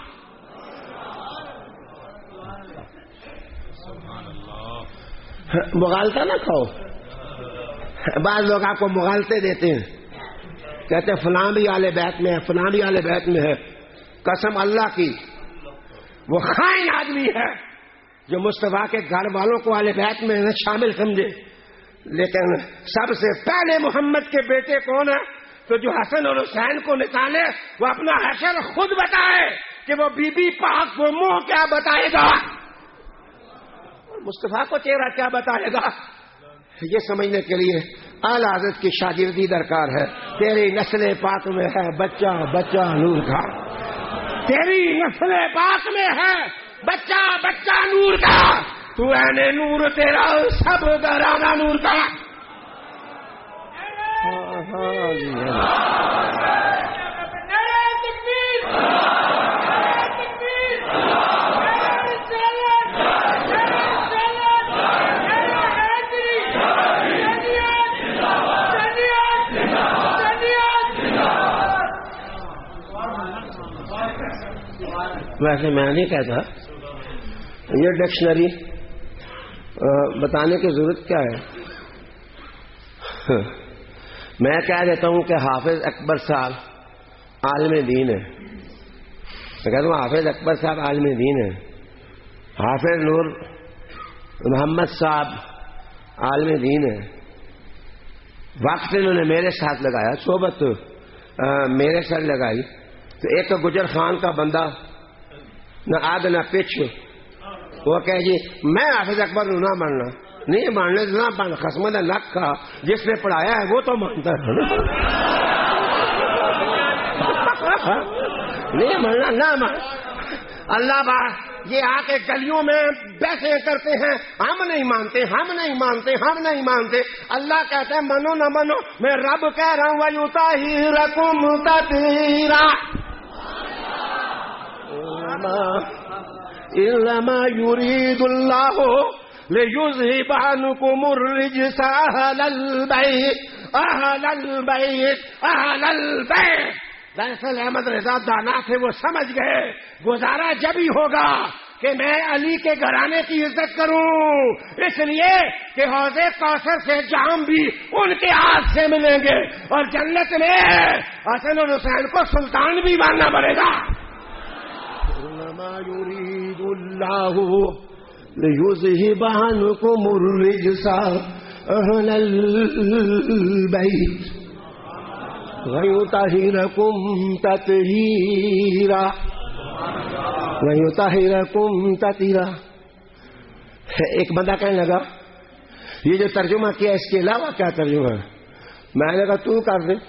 مغالطہ نہ کھاؤ. بعض لوگ آپ کو مغالطے دیتے ہیں, کہتے ہیں فلاں بھی اہل بیت میں ہے, فلاں بھی اہل بیت میں ہے. قسم اللہ کی وہ خائن آدمی ہے جو مصطفیٰ کے گھر والوں کو اہل بیت میں شامل سمجھے. لیکن سب سے پہلے محمد کے بیٹے کون ہے؟ تو جو حسن اور حسین کو نکالے وہ اپنا حشر خود بتائے کہ وہ بی بی پاک وہ منہ کیا بتائے گا, مصطفیٰ کو چہرہ کیا بتائے گا. یہ سمجھنے کے لیے اعلی حضرت کی شاگردی درکار ہے. تیری نسل پاک میں ہے بچہ بچہ نور کا, تیری نسل پاک میں ہے بچہ بچہ نور کا. تو اے نور تیرا سب گھرانہ نور کا. ویسے میں نہیں کہتا, یہ ڈکشنری بتانے کی ضرورت کیا ہے. میں کہہ دیتا ہوں کہ حافظ اکبر صاحب عالم دین ہے. میں کہتا ہوں حافظ اکبر صاحب عالم دین ہے. حافظ نور محمد صاحب عالم دین ہے. وقت انہوں نے میرے ساتھ لگایا, صحبت میرے ساتھ لگائی. تو ایک تو گجر خان کا بندہ نہ آگ نہ پچھ, وہ کہ جی میں حافظ اکبر نہ ماننا, نہیں ماننے نہ مان خسمت نک کا, جس نے پڑھایا ہے وہ تو مانتا ہے نہیں ماننا نہ مان. اللہ بار یہ آ کے گلیوں میں بیٹھے کرتے ہیں, ہم نہیں مانتے ہم نہیں مانتے ہم نہیں مانتے. اللہ کہتے ہیں منو نہ منو, میں رب کہہ رہا ہوں وَيُطَهِّرَكُمْ تَطْهِيرًا. إِنَّمَا يُرِيدُ اللَّهُ لِيُذْهِبَ عَنْكُمُ الرِّجْسَ أَهْلَ الْبَيْتِ أَهْلَ الْبَيْتِ أَهْلَ الْبَيْتِ. دراصل احمد رضا دانا تھے, وہ سمجھ گئے گزارا جب ہی ہوگا کہ میں علی کے گھرانے کی عزت کروں, اس لیے کہ حوض کوثر سے جام بھی ان کے ہاتھ سے ملیں گے, اور جنت میں حسن اور حسین کو سلطان بھی ماننا پڑے گا. إنما يريد الله ليذهب عنكم الرجس أهل البيت ويطهركم تطهيرا ويطهركم تطهيرا. ایک بندہ کہنے لگا یہ جو ترجمہ کیا اس کے علاوہ کیا ترجمہ ہے؟ میں نے کہا تو کر دے,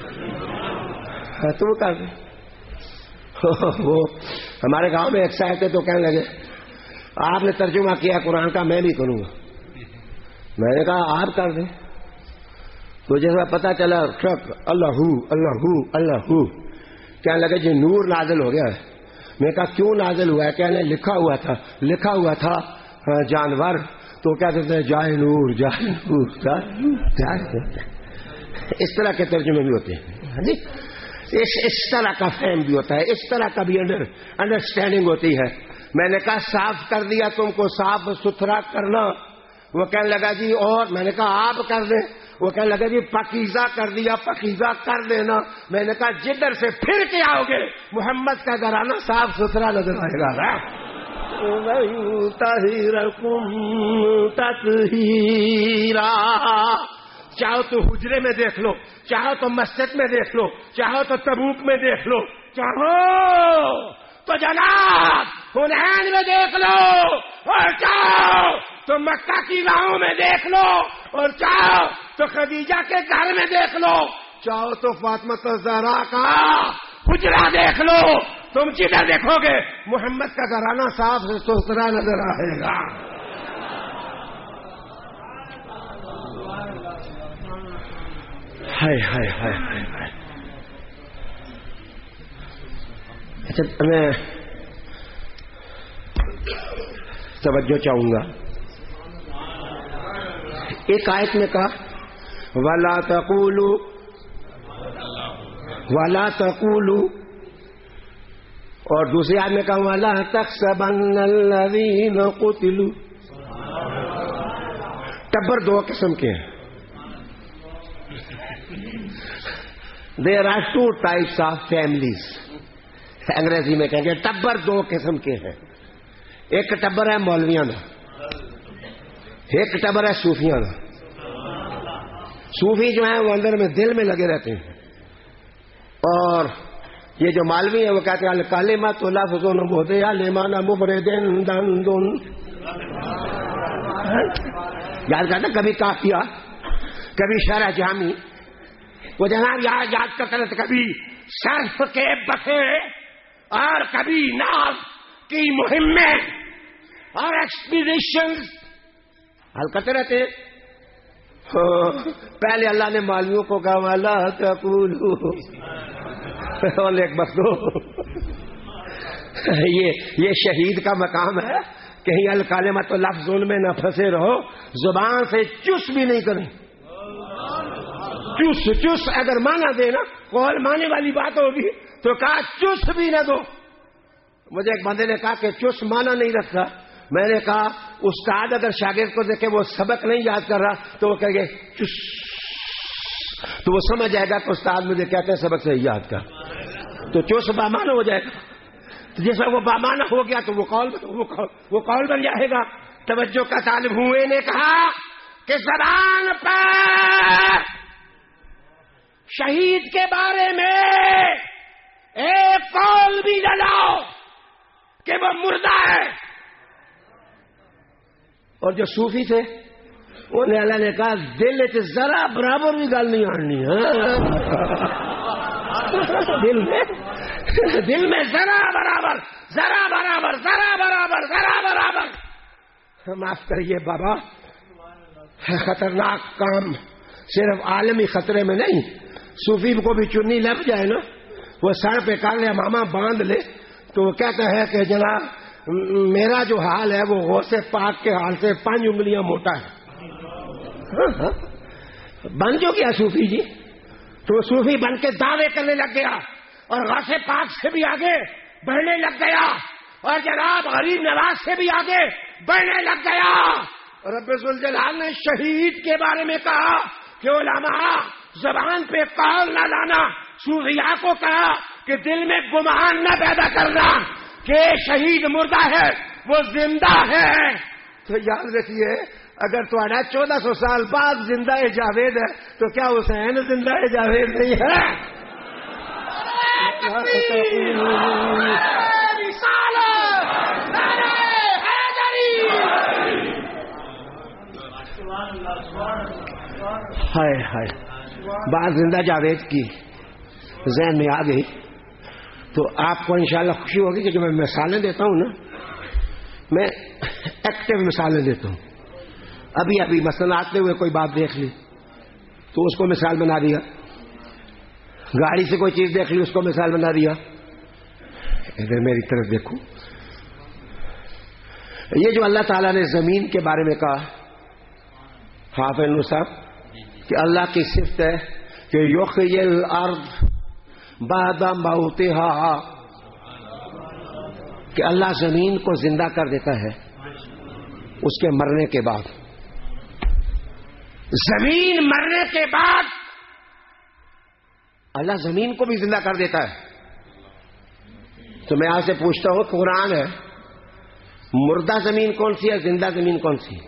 تو کر دے. وہ ہمارے گاؤں میں ایک صاحب تھے تو کہنے لگے آپ نے ترجمہ کیا قرآن کا, میں بھی کروں گا. میں نے کہا آپ کر دیں. تو جیسا پتا چلا اللہ اللہ اللہ کہنے لگے جی نور نازل ہو گیا ہے. میں کہا کیوں نازل ہوا ہے؟ کہنے لکھا ہوا تھا جانور, تو کیا کہتے ہیں جائے نور جائے نور جائے نور. اس طرح کے ترجمے بھی ہوتے ہیں, اس طرح کا فہم بھی ہوتا ہے, اس طرح کا بھی انڈرسٹینڈنگ ہوتی ہے. میں نے کہا صاف کر دیا تم کو, صاف ستھرا کرنا. وہ کہنے لگا جی اور, میں نے کہا آپ کر دیں. وہ کہنے لگا جی پاکیزہ کر دیا, پاکیزہ کر دینا. میں نے کہا جدھر سے پھر کے آؤ گے محمد کا گھرانہ صاف ستھرا نظر آئے گا. وَيُطَهِّرَكُمْ تَطْهِيرًا. چاہو تو حجرے میں دیکھ لو, چاہو تو مسجد میں دیکھ لو, چاہو تو تبوک میں دیکھ لو, چاہو تو جناب حنین میں دیکھ لو, اور چاہو تو مکہ کی راہوں میں دیکھ لو, اور چاہو تو خدیجہ کے گھر میں دیکھ لو, چاہو تو فاطمہ الزہرا کا حجرہ دیکھ لو. تم جدھر دیکھو گے محمد کا گھرانہ صاف ستھرا نظر آئے گا. ہائے ہائے ہائے ہائے ہائے. اچھا میں توجہ چاہوں گا. ایک آیت میں کہا وَلَا تَقُولُوا وَلَا تَقُولُوا, اور دوسری آیت میں کہا وَلَا تَحْسَبَنَّ الَّذِينَ قُتِلُوا ٹبر دو قسم کے ہیں. There are two types of families. انگریزی میں کہیں گے ٹبر دو قسم کے ہیں. ایک ٹبر ہے مولویانہ، ایک ٹبر ہے صوفیانہ. صوفی جو ہیں وہ اندر میں دل میں لگے رہتے ہیں، اور یہ جو مالوی ہیں وہ کہتے ہیں الکلمۃ لفظ مہدیہ لمن مفرد دندن. یاد کرتا کبھی کافیہ، کبھی شرح جامی، وہ جناب یاد کرتا رہتا، کبھی صرف کے بفے اور کبھی ناز کی مہمیں اور ایکسپیڈیشنز حل کرتے رہتے. پہلے اللہ نے مالویوں کو کہا والا تقولوا یہ شہید کا مقام ہے. کہیں الکلمۃ لفظ میں نہ پھنسے رہو، زبان سے چس بھی نہیں کریں. چس اگر مانا دے نا، قول مانے والی بات ہوگی تو کہا چس بھی نہ دو. مجھے ایک بندے نے کہا کہ چس مانا نہیں رکھتا. میں نے کہا استاد اگر شاگرد کو دیکھے وہ سبق نہیں یاد کر رہا تو وہ کہے گے چس، تو وہ سمجھ جائے گا کہ استاد مجھے کہتے ہیں سبق سے یاد کر، تو چس بامانہ ہو جائے گا. جیسا وہ بامانہ ہو گیا تو وہ قول بن جائے گا. توجہ کا طالب ہوئے نے کہا کہ زبان پر شہید کے بارے میں ایک قول بھی نہ لاؤ کہ وہ مردہ ہے. اور جو صوفی تھے انہیں اللہ نے کہا دل چ ذرا برابر بھی گل نہیں آنی. دل میں ذرا برابر. معاف کریے بابا، خطرناک کام صرف عالمی خطرے میں نہیں، صوفی کو بھی چنی لگ جائے نا، وہ سر پہ کالے ماما باندھ لے تو وہ کہتا ہے کہ جناب میرا جو حال ہے وہ غوث پاک کے حال سے 5 انگلیاں موٹا ہے. بن جو گیا صوفی جی، تو صوفی بن کے دعوے کرنے لگ گیا اور غوث پاک سے بھی آگے بڑھنے لگ گیا اور جناب غریب نواز سے بھی آگے بڑھنے لگ گیا. رب ذوالجلال نے شہید کے بارے میں کہا کہ علماء زبان پہ قول نہ لانا. صوفیاء کو کہا کہ دل میں گمان نہ پیدا کرنا کہ شہید مردہ ہے، وہ زندہ ہے. تو یاد رکھیے اگر تھوڑا 1400 سال بعد زندہ جاوید ہے تو کیا حسین زندہ جاوید نہیں ہے؟ ہائے ہائے، بات زندہ جاوید کی ذہن میں آ گئی تو آپ کو انشاءاللہ خوشی ہوگی کہ جو میں مثالیں دیتا ہوں نا، میں ایکٹیو مثالیں دیتا ہوں. ابھی مثلا آتے ہوئے کوئی بات دیکھ لی تو اس کو مثال بنا دیا، گاڑی سے کوئی چیز دیکھ لی اس کو مثال بنا دیا. ادھر میری طرف دیکھو، یہ جو اللہ تعالیٰ نے زمین کے بارے میں کہا حافظ نصاب کہ اللہ کی صفت ہے کہ یحیی الارض بعد موتہا، کہ اللہ زمین کو زندہ کر دیتا ہے اس کے مرنے کے بعد. زمین مرنے کے بعد اللہ زمین کو بھی زندہ کر دیتا ہے. تو میں آپ سے پوچھتا ہوں قرآن ہے، مردہ زمین کون سی ہے، زندہ زمین کون سی ہے؟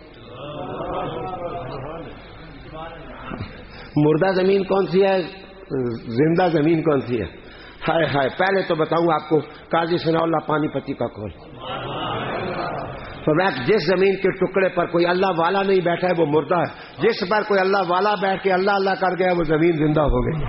مردہ زمین کون سی ہے، زندہ زمین کون سی ہے؟ ہائے ہائے، پہلے تو بتاؤں آپ کو قاضی ثناء اللہ پانی پتی کا قول. جس زمین کے ٹکڑے پر کوئی اللہ والا نہیں بیٹھا ہے وہ مردہ ہے، جس پر کوئی اللہ والا بیٹھ کے اللہ اللہ کر گیا وہ زمین زندہ ہو گئی.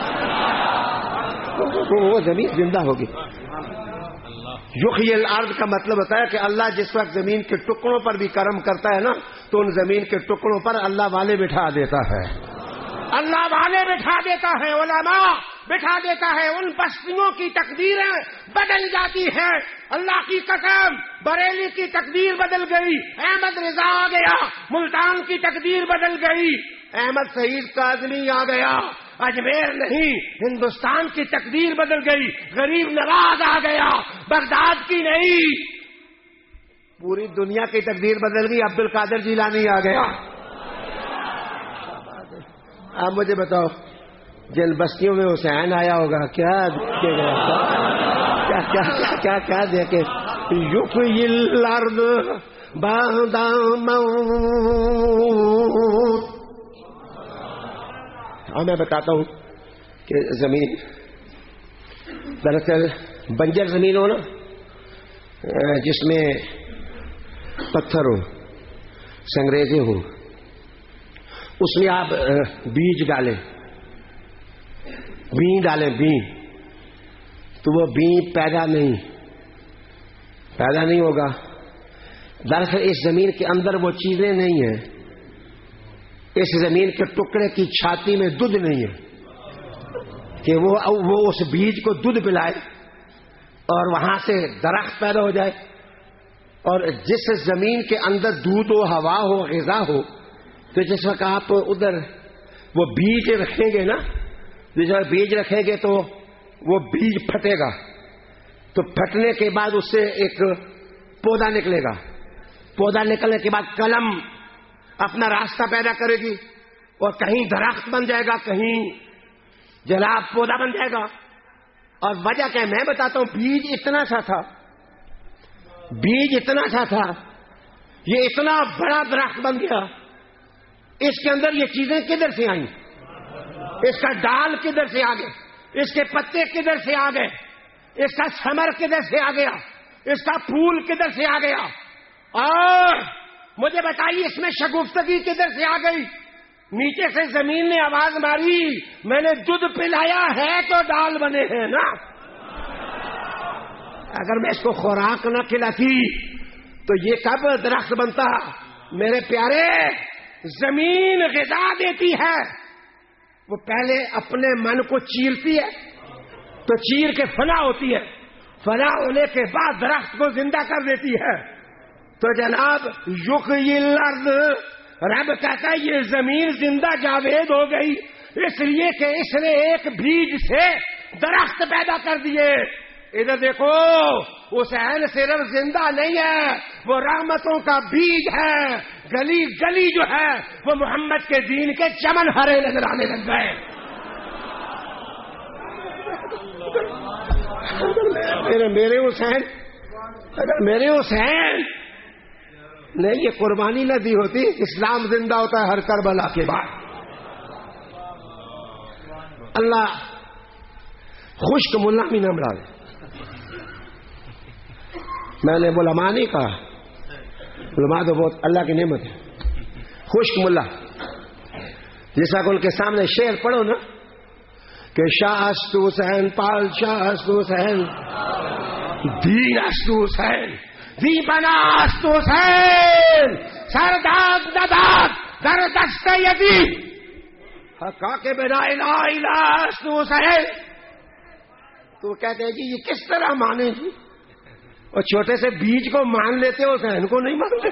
وہ زمین زندہ ہوگی. یحیی الارض کا مطلب ہوتا ہے کہ اللہ جس وقت زمین کے ٹکڑوں پر بھی کرم کرتا ہے نا تو ان زمین کے ٹکڑوں پر اللہ والے بٹھا دیتا ہے. اللہ والے بٹھا دیتا ہے، علماء بٹھا دیتا ہے. ان بستیوں کی تقدیریں بدل جاتی ہیں. اللہ کی قسم، بریلی کی تقدیر بدل گئی، احمد رضا آ گیا. ملتان کی تقدیر بدل گئی، احمد سعید کاظمی آ گیا. اجمیر نہیں، ہندوستان کی تقدیر بدل گئی، غریب نواز آ گیا. بغداد کی نہیں، پوری دنیا کی تقدیر بدل گئی. عبد القادر جیلانی آ گیا. آپ مجھے بتاؤ جن بستیوں میں حسین آیا ہوگا کیا دیکھے گا؟ کیا دیکھے؟ یحیی الارض بعد موت. اور میں بتاتا ہوں کہ زمین دراصل بنجر زمین ہو نا، جس میں پتھر ہو، سنگریزے ہو، اس میں آپ بیج ڈالیں، تو وہ بین پیدا نہیں ہوگا. دراصل اس زمین کے اندر وہ چیزیں نہیں ہیں. اس زمین کے ٹکڑے کی چھاتی میں دودھ نہیں ہے کہ وہ اس بیج کو دودھ پلائے اور وہاں سے درخت پیدا ہو جائے. اور جس زمین کے اندر دودھ ہو، ہوا ہو، غذا ہو، تو جس وقت آپ ادھر وہ بیج رکھیں گے نا، جس وقت بیج رکھیں گے تو وہ بیج پھٹے گا. تو پھٹنے کے بعد اس سے ایک پودا نکلے گا. پودا نکلنے کے بعد کلم اپنا راستہ پیدا کرے گی اور کہیں درخت بن جائے گا، کہیں جلاب پودا بن جائے گا. اور وجہ کیا میں بتاتا ہوں. بیج اتنا سا تھا، یہ اتنا بڑا درخت بن گیا. اس کے اندر یہ چیزیں کدھر سے آئیں؟ اس کا ڈال کدھر سے آ گئے؟ اس کے پتے کدھر سے آ گئے؟ اس کا ثمر کدھر سے آ گیا؟ اس کا پھول کدھر سے آ گیا؟ اور مجھے بتائیے اس میں شگفتگی کدھر سے آ گئی؟ نیچے سے زمین نے آواز ماری، میں نے دودھ پلایا ہے تو ڈال بنے ہیں نا. اگر میں اس کو خوراک نہ کھلاتی تو یہ کب درخت بنتا؟ میرے پیارے، زمین غذا دیتی ہے، وہ پہلے اپنے من کو چیرتی ہے تو چیر کے فنا ہوتی ہے، فنا ہونے کے بعد درخت کو زندہ کر دیتی ہے. تو جناب یحیی الارض، رب کہتا ہے یہ زمین زندہ جاوید ہو گئی اس لیے کہ اس نے ایک بیج سے درخت پیدا کر دیے. ادھر دیکھو، حسین صرف زندہ نہیں ہے، وہ رحمتوں کا بیج ہے. گلی گلی جو ہے وہ محمد کے دین کے چمن ہرے نظر آنے لگ گئے. میرے حسین، اگر میرے حسین نے یہ قربانی نہ دی ہوتی، اسلام زندہ ہوتا ہے ہر کربلا کے بعد. اللہ خشک ملا بھی نہ بڑھا دے. میں نے علماء نہیں کہا، علماء تو بہت اللہ کی نعمت ہے. خشک ملا، جیسا کہ ان کے سامنے شعر پڑھو نا کہ شاہ استو حسین پال، شاہ استو حسین، دین استو حسین، دی بنا استو حسین، سرداد دداد در دست یدی حقا کے بنا الہ الہ استو حسین. تو کہتے ہیں جی یہ کس طرح مانے جی؟ اور چھوٹے سے بیج کو مان لیتے ہو، حسین کو نہیں مانتے.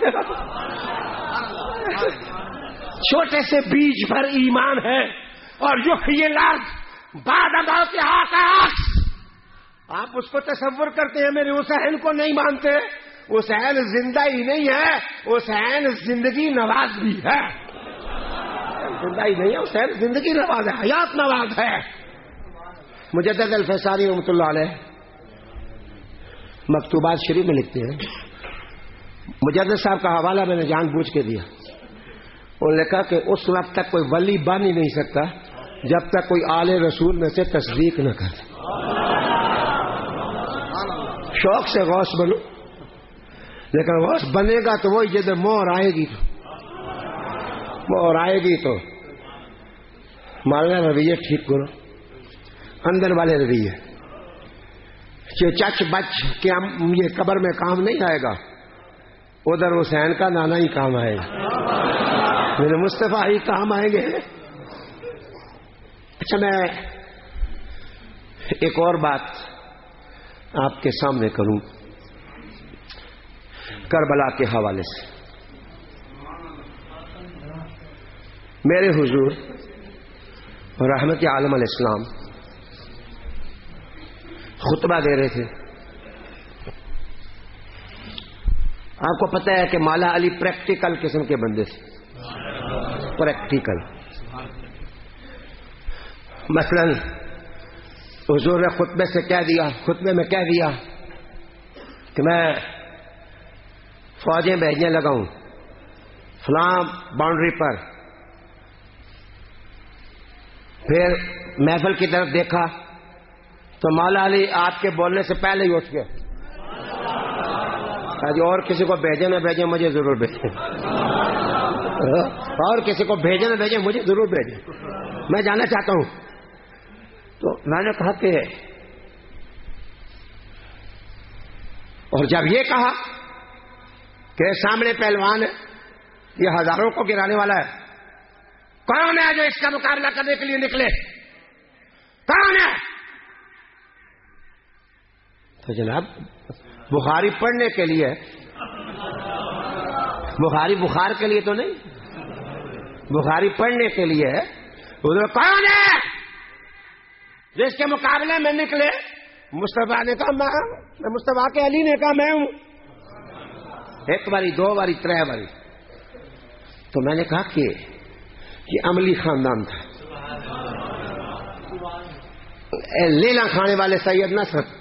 چھوٹے سے بیج پر ایمان ہے. اور یحیی الارض بعد موتہا، آپ اس کو تصور کرتے ہیں، میرے حسین کو نہیں مانتے. حسین زندہ ہی نہیں ہے، حسین زندگی نواز بھی ہے. زندہ ہی نہیں ہے، حسین زندگی نواز ہے، حیات نواز ہے. مجدد الفیصاری رحمۃ اللہ علیہ مکتوبات شریف میں لکھتے ہیں، مجدد صاحب کا حوالہ میں نے جان بوجھ کے دیا. انہوں نے کہا کہ اس وقت تک کوئی ولی بن ہی نہیں سکتا جب تک کوئی آل رسول میں سے تصدیق نہ کرے. شوق سے غوث بنو، لیکن غوث بنے گا تو وہی جب مہر آئے گی تو مارنا رویہ ٹھیک کرو، اندر والے رویے. چچ بچ کے یہ قبر میں کام نہیں آئے گا، ادھر حسین کا نانا ہی کام آئے گا، میرے مصطفیٰ ہی کام آئیں گے. اچھا، میں ایک اور بات آپ کے سامنے کروں کربلا کے حوالے سے. میرے حضور رحمت عالم علیہ السلام خطبہ دے رہے تھے. آپ کو پتہ ہے کہ مولا علی پریکٹیکل قسم کے بندے تھے. پریکٹیکل مثلا حضور نے خطبے میں کہہ دیا کہ میں فوجیں بھیجنے لگا ہوں فلاں باؤنڈری پر. پھر محفل کی طرف دیکھا تو مولا علی آپ کے بولنے سے پہلے ہی اٹھ گئے. اور کسی کو بھیجے نہ بھیجے مجھے ضرور بھیجیں, اور کسی کو بھیجے نہ بھیجے مجھے ضرور بھیجیں, میں جانا چاہتا ہوں. تو میں نے کہا کہ اور جب یہ کہا کہ سامنے پہلوان ہے, یہ ہزاروں کو گرانے والا ہے, کون ہے جو اس کا مقابلہ کرنے کے لیے نکلے؟ کون ہے؟ تو جناب بخاری پڑھنے کے لیے, بخاری بخار کے لیے تو نہیں, بخاری پڑھنے کے لیے ادھر کون ہے جس کے مقابلے میں نکلے؟ مصطفیٰ نے کہا میں, مصطفیٰ کے علی نے کہا میں ہوں. ایک باری, دو باری, ترے باری. تو میں نے کہا کہ یہ عملی خاندان تھا, لیلا کھانے والے سید نہ سب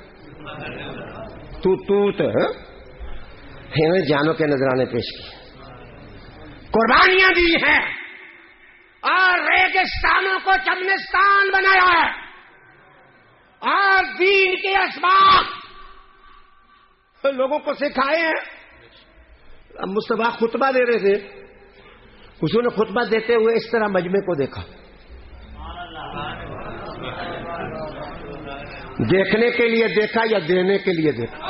تو جانوں کے نذرانے پیش کی, قربانیاں دی ہیں اور ریگستانوں کو چمنستان بنایا ہے, اور دین کے اسباب لوگوں کو سکھائے ہیں. اب مصطفیٰ خطبہ دے رہے تھے, حضور نے خطبہ دیتے ہوئے اس طرح مجمع کو دیکھا, دیکھنے کے لیے دیکھا یا دینے کے لیے دیکھا؟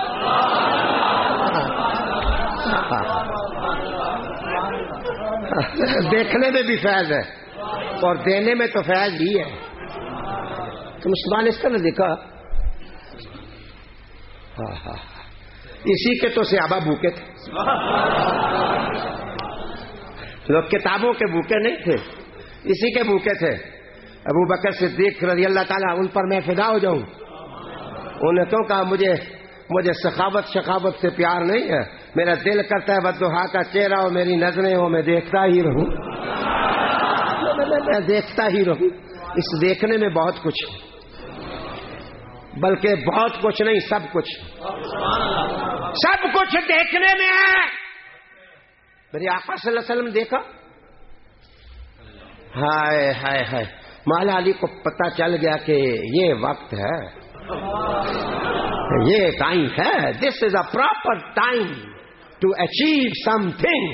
دیکھنے میں بھی فیض ہے اور دینے میں تو فیض ہی ہے. تو مسلمان اس طرح دیکھا, اسی کے تو صحابہ بھوکے تھے, لوگ کتابوں کے بھوکے نہیں تھے, اسی کے بھوکے تھے. ابو بکر صدیق رضی اللہ تعالیٰ ان پر میں فدا ہو جاؤں. انہوں نے کیوں کہا مجھے شخاوت سے پیار نہیں ہے, میرا دل کرتا ہے بدوہا کا چہرہ ہو, میری نظریں ہو, میں دیکھتا ہی رہوں, میں دیکھتا ہی رہوں. اس دیکھنے میں بہت کچھ, بلکہ بہت کچھ نہیں, سب کچھ دیکھنے میں ہے. میرے آقا صلی اللہ علیہ وسلم دیکھا, ہائے ہائے ہائے, مولا علی کو پتہ چل گیا کہ یہ وقت ہے, یہ ٹائم ہے. This is a proper time to achieve something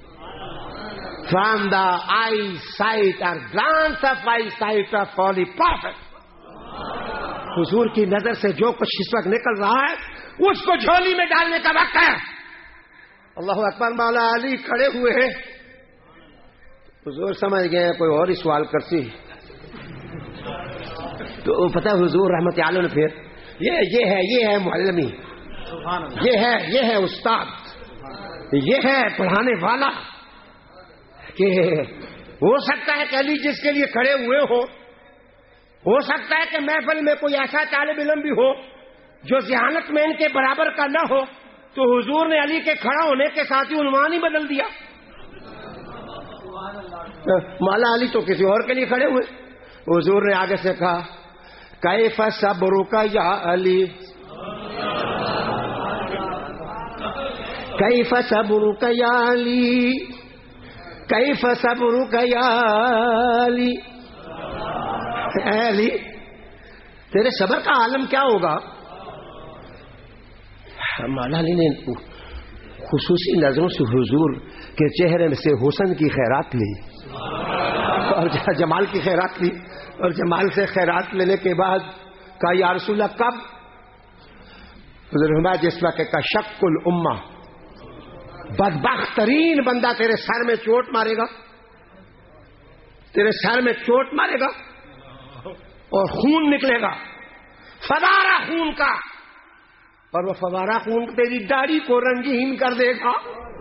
from the eyesight اور glance of eyesight of holy prophet. حضور کی نظر سے جو کچھ اس وقت نکل رہا ہے اس کو جھولی میں ڈالنے کا وقت ہے. اللہ اکبر. مولا علی کھڑے ہوئے ہیں, حضور سمجھ گئے کوئی اور ہی سوال کرتی, تو پتہ حضور رحمت علیہ نے پھر یہ ہے معلمی, یہ ہے استاد, یہ ہے پڑھانے والا. کہ ہو سکتا ہے کہ علی جس کے لیے کھڑے ہوئے ہو سکتا ہے کہ محفل میں کوئی ایسا طالب علم بھی ہو جو ذہانت میں ان کے برابر کا نہ ہو, تو حضور نے علی کے کھڑا ہونے کے ساتھ ہی عنوان ہی بدل دیا. مولا علی تو کسی اور کے لیے کھڑے ہوئے. حضور نے آگے سے کہا کیف صبرک یا علی, کیف صبرک یا علی, کیف صبرک یا علی. اے علی تیرے صبر کا عالم کیا ہوگا؟ مولا علی نے خصوصی نظروں سے حضور کے چہرے سے حسن کی خیرات لی اور جمال کی خیرات لی, اور جمال سے خیرات لینے کے بعد کہا یا رسول اللہ کب؟ حضور فرمایا جس وقت کا شق الامہ, بدبخت ترین بندہ تیرے سر میں چوٹ مارے گا, تیرے سر میں چوٹ مارے گا اور خون نکلے گا, فوارہ خون کا, اور وہ فوارہ خون تیری داڑھی کو رنگین کر دے گا.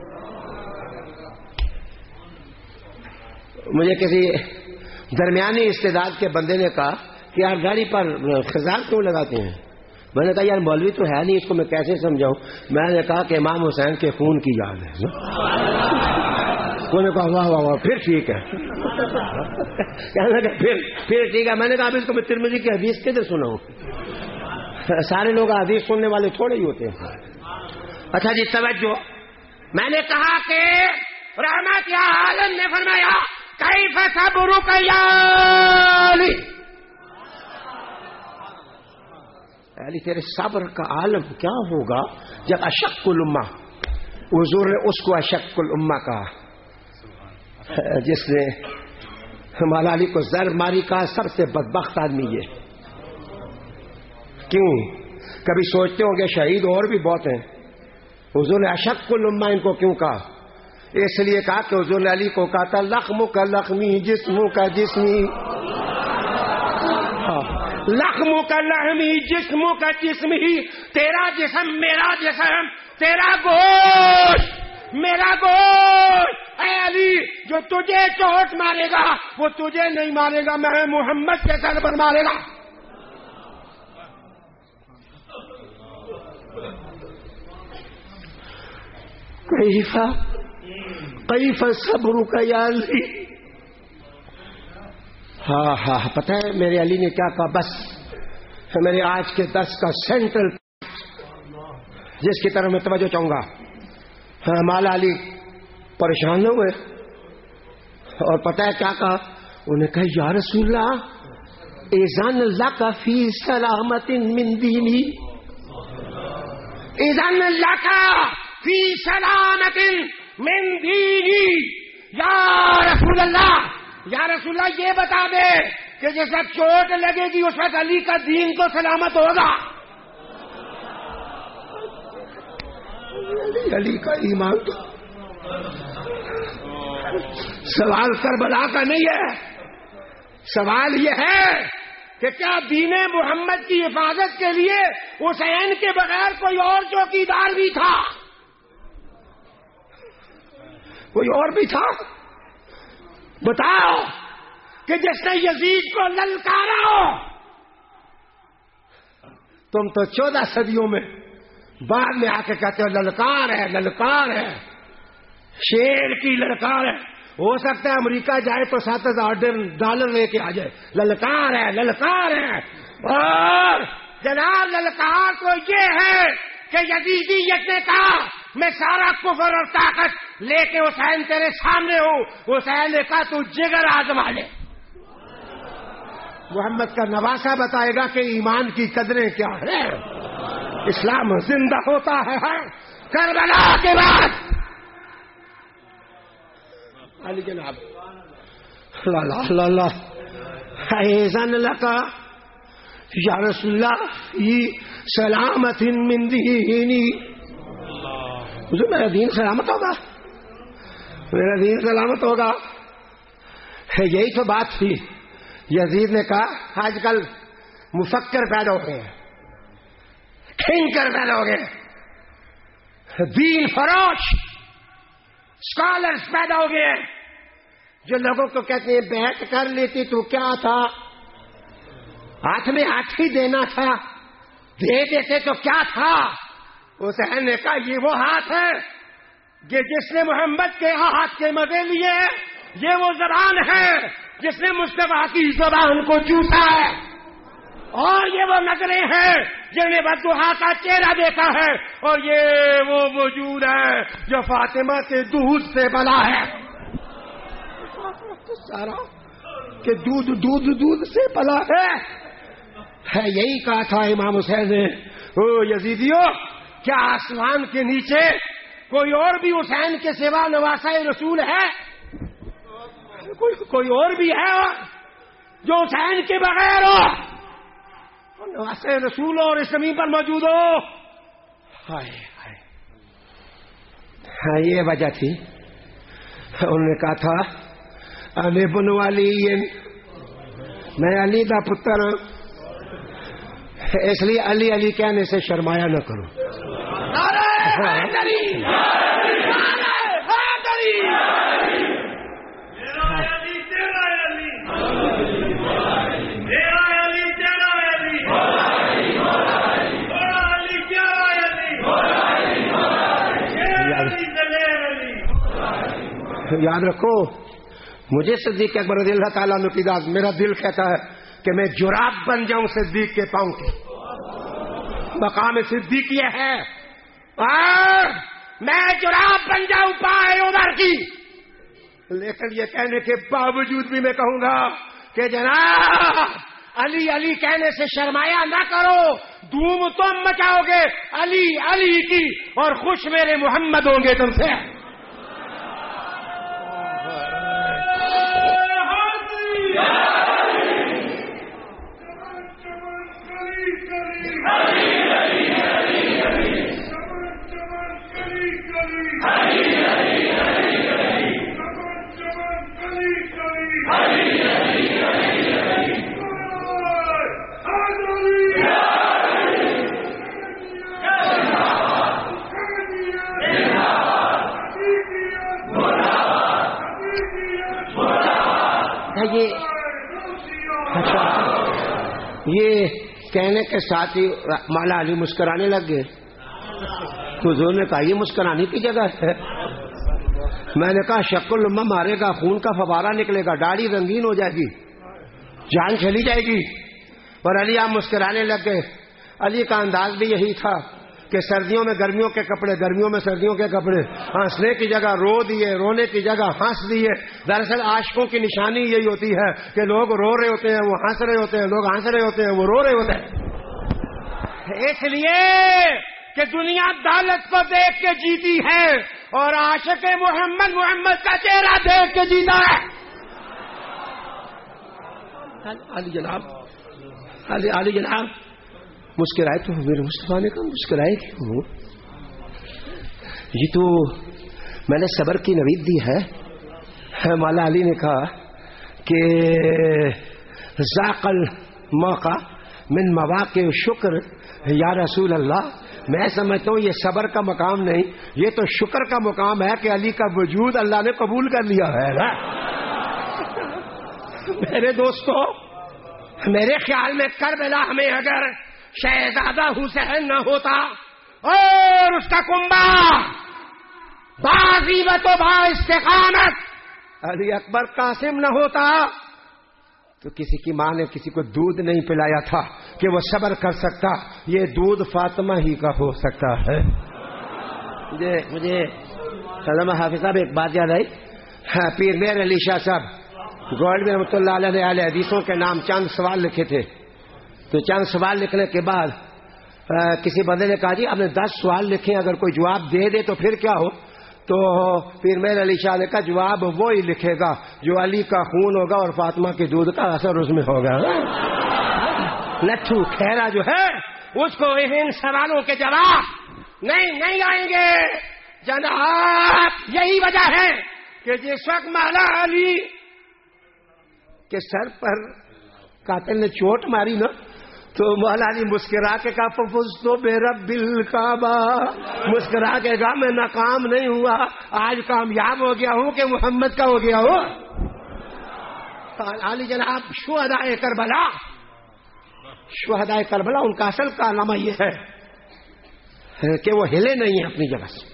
مجھے کسی درمیانی استعداد کے بندے نے کہا کہ یار داڑھی پر خزان کیوں لگاتے ہیں؟ میں نے کہا یار مولوی تو ہے نہیں, اس کو میں کیسے سمجھاؤں؟ میں نے کہا کہ امام حسین کے خون کی یاد ہے. انہوں نے کہا واہ واہ واہ پھر ٹھیک ہے. کہنے لگا پھر ٹھیک ہے. میں نے کہا اب اس کو میں ترمذی کی حدیث کدھر سناؤں؟ سارے لوگ حدیث سننے والے تھوڑے ہی ہوتے ہیں. اچھا جی توجہ. میں نے کہا کہ رحمت یا عالم نے فرمایا کیف صبرک یا علی، علی تیرے صبر کا عالم کیا ہوگا جب اشق الامہ، حضور نے اس کو اشق الامہ کہا جس نے مولا علی کو زر ماری کہا سب سے بدبخت آدمی یہ. کیوں؟ کبھی سوچتے ہوں گے شہید اور بھی بہت ہیں، حضور نے اشق الامہ ان کو کیوں کہا؟ اس لیے کہا کہ حضور نے علی کو کہا تھا لخم کا لخمی جسم کا جسمی، لخم کا لحمی جسم کا جسم ہی، تیرا جسم میرا جسم، تیرا گوشت میرا گوشت. اے علی جو تجھے چوٹ مارے گا وہ تجھے نہیں مارے گا، میں محمد کے سر پر مارے گا. کیف صبرک یا علی. ہاں پتہ ہے میرے علی نے کیا کہا؟ بس میرے آج کے درس کا سینٹرل جس کی طرف میں توجہ چاہوں گا. مولا علی پریشان ہوئے اور پتہ ہے کیا کہا؟ انہیں کہا یا رسول اللہ اذن لک فی سلامت من دینی، اذن لک فی سلامت من دینی. یا رسول اللہ، یا رسول اللہ یہ بتا دے کہ جیسا چوٹ لگے گی اس وقت علی کا دین تو سلامت ہوگا. علی کا ایمان تو سوال کربلا کا نہیں ہے، سوال یہ ہے کہ کیا دین محمد کی حفاظت کے لیے حسین کے بغیر کوئی اور چوکیدار بھی تھا؟ کوئی اور بھی تھا؟ بتاؤ کہ جس نے یزید کو للکارا ہو. تم تو 14 صدیوں میں بعد میں آ کے کہتے ہو للکار ہے للکار ہے، شیر کی للکار ہے. ہو سکتا ہے امریکہ جائے تو $7,000 لے کے آ جائے. للکار ہے للکار ہے. اور جناب للکار تو یہ ہے کہ یزیدیت نے کہا میں سارا کفر اور طاقت لے کے حسین تیرے سامنے ہوں. حسین نے کہا تو جگر آزما لے. محمد کا نواسا بتائے گا کہ ایمان کی قدریں کیا ہے. اسلام زندہ ہوتا ہے کربلا کے بعد. علی جناب ایذن لکا یا رسول اللہ یہ سلامت من دینی. میرا دین سلامت ہوگا، میرا دین سلامت ہوگا. یہی تو بات تھی. یزید نے کہا آج کل مفکر پیدا ہو گئے ہیں، تھنکر پیدا ہو گئے، دین فروش اسکالرس پیدا ہو گئے جو لوگوں کو کہتے ہیں بیعت کر لیتی تو کیا تھا، ہاتھ میں ہاتھ ہی دینا تھا، دے دیتے تو کیا تھا. حسین نے کہا یہ وہ ہاتھ ہے کہ جس نے محمد کے ہاتھ کے مزے لیے، یہ وہ زبان ہے جس نے مصطفیٰ کی زبان کو چوسا ہے، اور یہ وہ نظریں ہیں جنہوں نے بدوحا کا چہرہ دیکھا ہے، اور یہ وہ وجود ہے جو فاطمہ کے دودھ سے بنا ہے. سارا کہ دودھ دودھ دودھ سے بنا ہے. یہی کہا تھا امام حسین نے. او یزیدیو، کیا آسمان کے نیچے کوئی اور بھی حسین کے سوا نواسہ رسول ہے؟ کوئی اور بھی ہے جو حسین کے بغیر ہو، نواسہ رسول اور اس زمین پر موجود ہو؟ یہ وجہ تھی. انہوں نے کہا تھا علی بن علی، میں علی دا پتر ہوں، اس لیے علی علی کہنے سے شرمایا نہ کرو. یاد رکھو مجھے صدیق اکبر رضی اللہ تعالیٰ عنہ کی ذات میرا دل کہتا ہے کہ میں جراب بن جاؤں صدیق کے پاؤں کی. مقام صدیق یہ ہے میں جراب بن جاؤں پائے عمر کی. لیکن یہ کہنے کے باوجود بھی میں کہوں گا کہ جناب علی علی کہنے سے شرمایا نہ کرو. دھوم تم مچاؤ گے علی علی کی اور خوش میرے محمد ہوں گے تم سے. یہ کہنے کے ساتھ ہی مولا علی مسکرانے لگ گئے. حضور نے کہا یہ مسکرانے کی جگہ ہے. میں نے کہا شکل لمبا مارے گا خون کا فوارہ نکلے گا داڑھی رنگین ہو جائے گی جان چلی جائے گی. اور علی آپ مسکرانے لگ گئے. علی کا انداز بھی یہی تھا کہ سردیوں میں گرمیوں کے کپڑے گرمیوں میں سردیوں کے کپڑے. ہنسنے کی جگہ رو دیے رونے کی جگہ ہنس دیے. دراصل عاشقوں کی نشانی یہی ہوتی ہے کہ لوگ رو رہے ہوتے ہیں وہ ہنس رہے ہوتے ہیں, لوگ ہنس رہے ہوتے ہیں وہ رو رہے ہوتے ہیں. اس لیے کہ دنیا دولت کو دیکھ کے جیتی ہے اور عاشق محمد محمد کا چہرہ دیکھ کے جیتا ہے. علی جناب علی جناب مسکرائے تو میرے مصطفیٰ نے کہا مسکرائے کیوں؟ یہ تو میں نے صبر کی نوید دی ہے. مولا علی نے کہا کہ ذاق الموقع من مواقع شکر یا رسول اللہ. میں سمجھتا ہوں یہ صبر کا مقام نہیں یہ تو شکر کا مقام ہے کہ علی کا وجود اللہ نے قبول کر لیا ہے نا. میرے دوستو میرے خیال میں کربلا میں اگر شہزادہ حسین نہ ہوتا اور اس کا کنبا باغیبت و با استقامت علی اکبر قاسم نہ ہوتا تو کسی کی ماں نے کسی کو دودھ نہیں پلایا تھا کہ وہ صبر کر سکتا. یہ دودھ فاطمہ ہی کا ہو سکتا ہے. مجھے علامہ حافظ صاحب ایک بات یاد آئی. پیر میر علی شاہ صاحب گولڈ رحمۃ اللہ علیہ اہل حدیثوں کے نام چند سوال لکھے تھے. تو چند سوال لکھنے کے بعد کسی بندے نے کہا جی آپ نے 10 سوال لکھے اگر کوئی جواب دے دے تو پھر کیا ہو. تو پیر میر علی شاہ نے کہا جواب وہی لکھے گا جو علی کا خون ہوگا اور فاطمہ کے دودھ کا اثر اس میں ہوگا. لٹھو کھیرا جو ہے اس کو ان سوالوں کے جواب نہیں آئیں گے جناب. یہی وجہ ہے کہ جس وقت مولا علی کے سر پر قاتل نے چوٹ ماری نا تو مولا علی مسکرا کے کہا ففزت برب الکعبہ. مسکرا کے کہا میں ناکام نہیں ہوا آج کامیاب ہو گیا ہوں کہ محمد کا ہو گیا ہوں. علی جناب شہدائے کربلا ان کا اصل کارنامہ یہ ہے کہ وہ ہلے نہیں ہیں اپنی جگہ سے.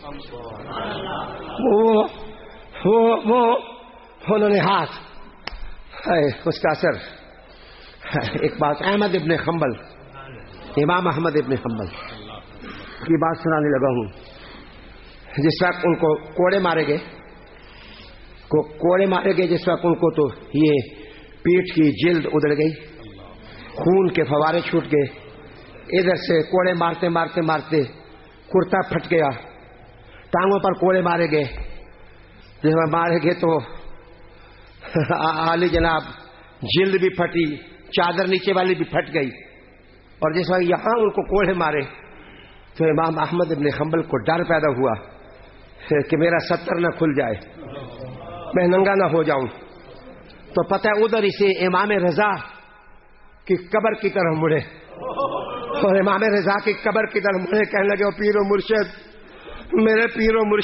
وہ انہوں نے ہاتھ اس کا اثر. ایک بات احمد ابن حنبل امام احمد ابن حنبل کی بات سنانے لگا ہوں. جس وقت ان کو کوڑے مارے گئے جس وقت ان کو تو یہ پیٹھ کی جلد ادڑ گئی خون کے فوارے چھوٹ گئے. ادھر سے کوڑے مارتے مارتے مارتے کرتا پھٹ گیا. ٹانگوں پر کوڑے مارے گئے. جب مارے گئے تو علی جناب جلد بھی پھٹی چادر نیچے والی بھی پھٹ گئی. اور جس وقت یہاں ان کو کوڑے مارے تو امام احمد ابن حنبل کو ڈر پیدا ہوا کہ میرا ستر نہ کھل جائے میں ننگا نہ ہو جاؤں. تو پتہ ادھر اسے امام رضا کی قبر کی طرف مڑے اور امام رضا کی قبر کی طرف مڑے کہنے لگے پیر و مرشد میرے پیر و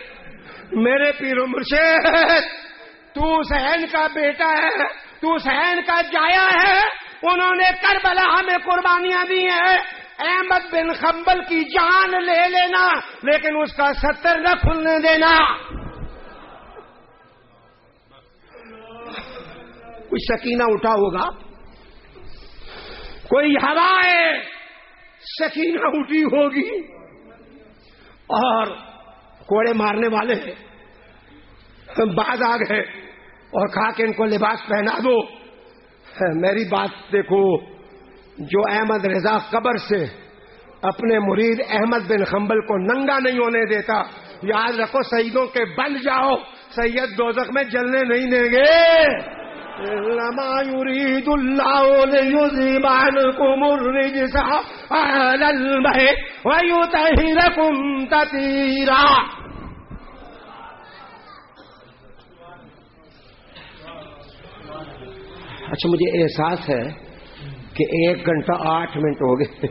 مرشد تو حسین کا بیٹا ہے تو حسین کا جایا ہے. انہوں نے کربلا ہمیں قربانیاں دی ہیں. احمد بن حنبل کی جان لے لینا لیکن اس کا ستر نہ کھلنے دینا. کوئی سکینہ اٹھا ہوگا، کوئی ہوائے سکینہ اٹھی ہوگی، اور کوڑے مارنے والے باز آ گئے اور کہا کہ ان کو لباس پہنا دو۔ میری بات دیکھو، جو احمد رضا قبر سے اپنے مرید احمد بن حنبل کو ننگا نہیں ہونے دیتا، یاد رکھو سیدوں کے بن جاؤ، سید دوزخ میں جلنے نہیں دیں گے۔ لما يريد الله ليذهب عنكم الرجس أهل البيت ويطهركم تطهيرا۔ اچھا، مجھے احساس ہے کہ 1 گھنٹہ 8 منٹ ہو گئے،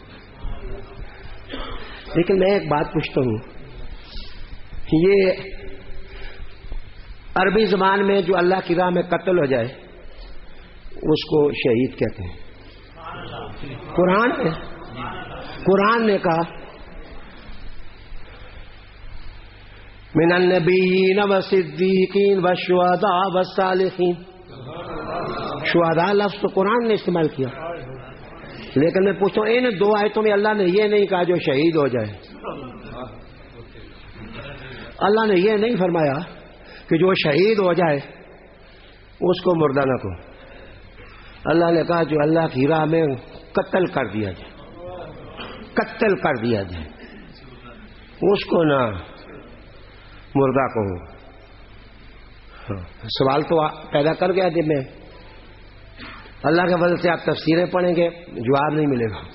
لیکن میں ایک بات پوچھتا ہوں، یہ عربی زبان میں جو اللہ کی راہ میں قتل ہو جائے اس کو شہید کہتے ہیں۔ قرآن نے کہا من النبیین والصدیقین والشہداء والصالحین، شہداء لفظ تو قرآن نے استعمال کیا، لیکن میں پوچھتا ہوں ان 2 آیتوں میں اللہ نے یہ نہیں کہا جو شہید ہو جائے، اللہ نے یہ نہیں فرمایا کہ جو شہید ہو جائے اس کو مردہ نہ کو، اللہ نے کہا جو اللہ کی راہ میں قتل کر دیا جائے اس کو نہ مردہ کہو۔ سوال تو پیدا کر گیا جب میں، اللہ کے فضل سے آپ تفسیریں پڑھیں گے جواب نہیں ملے گا،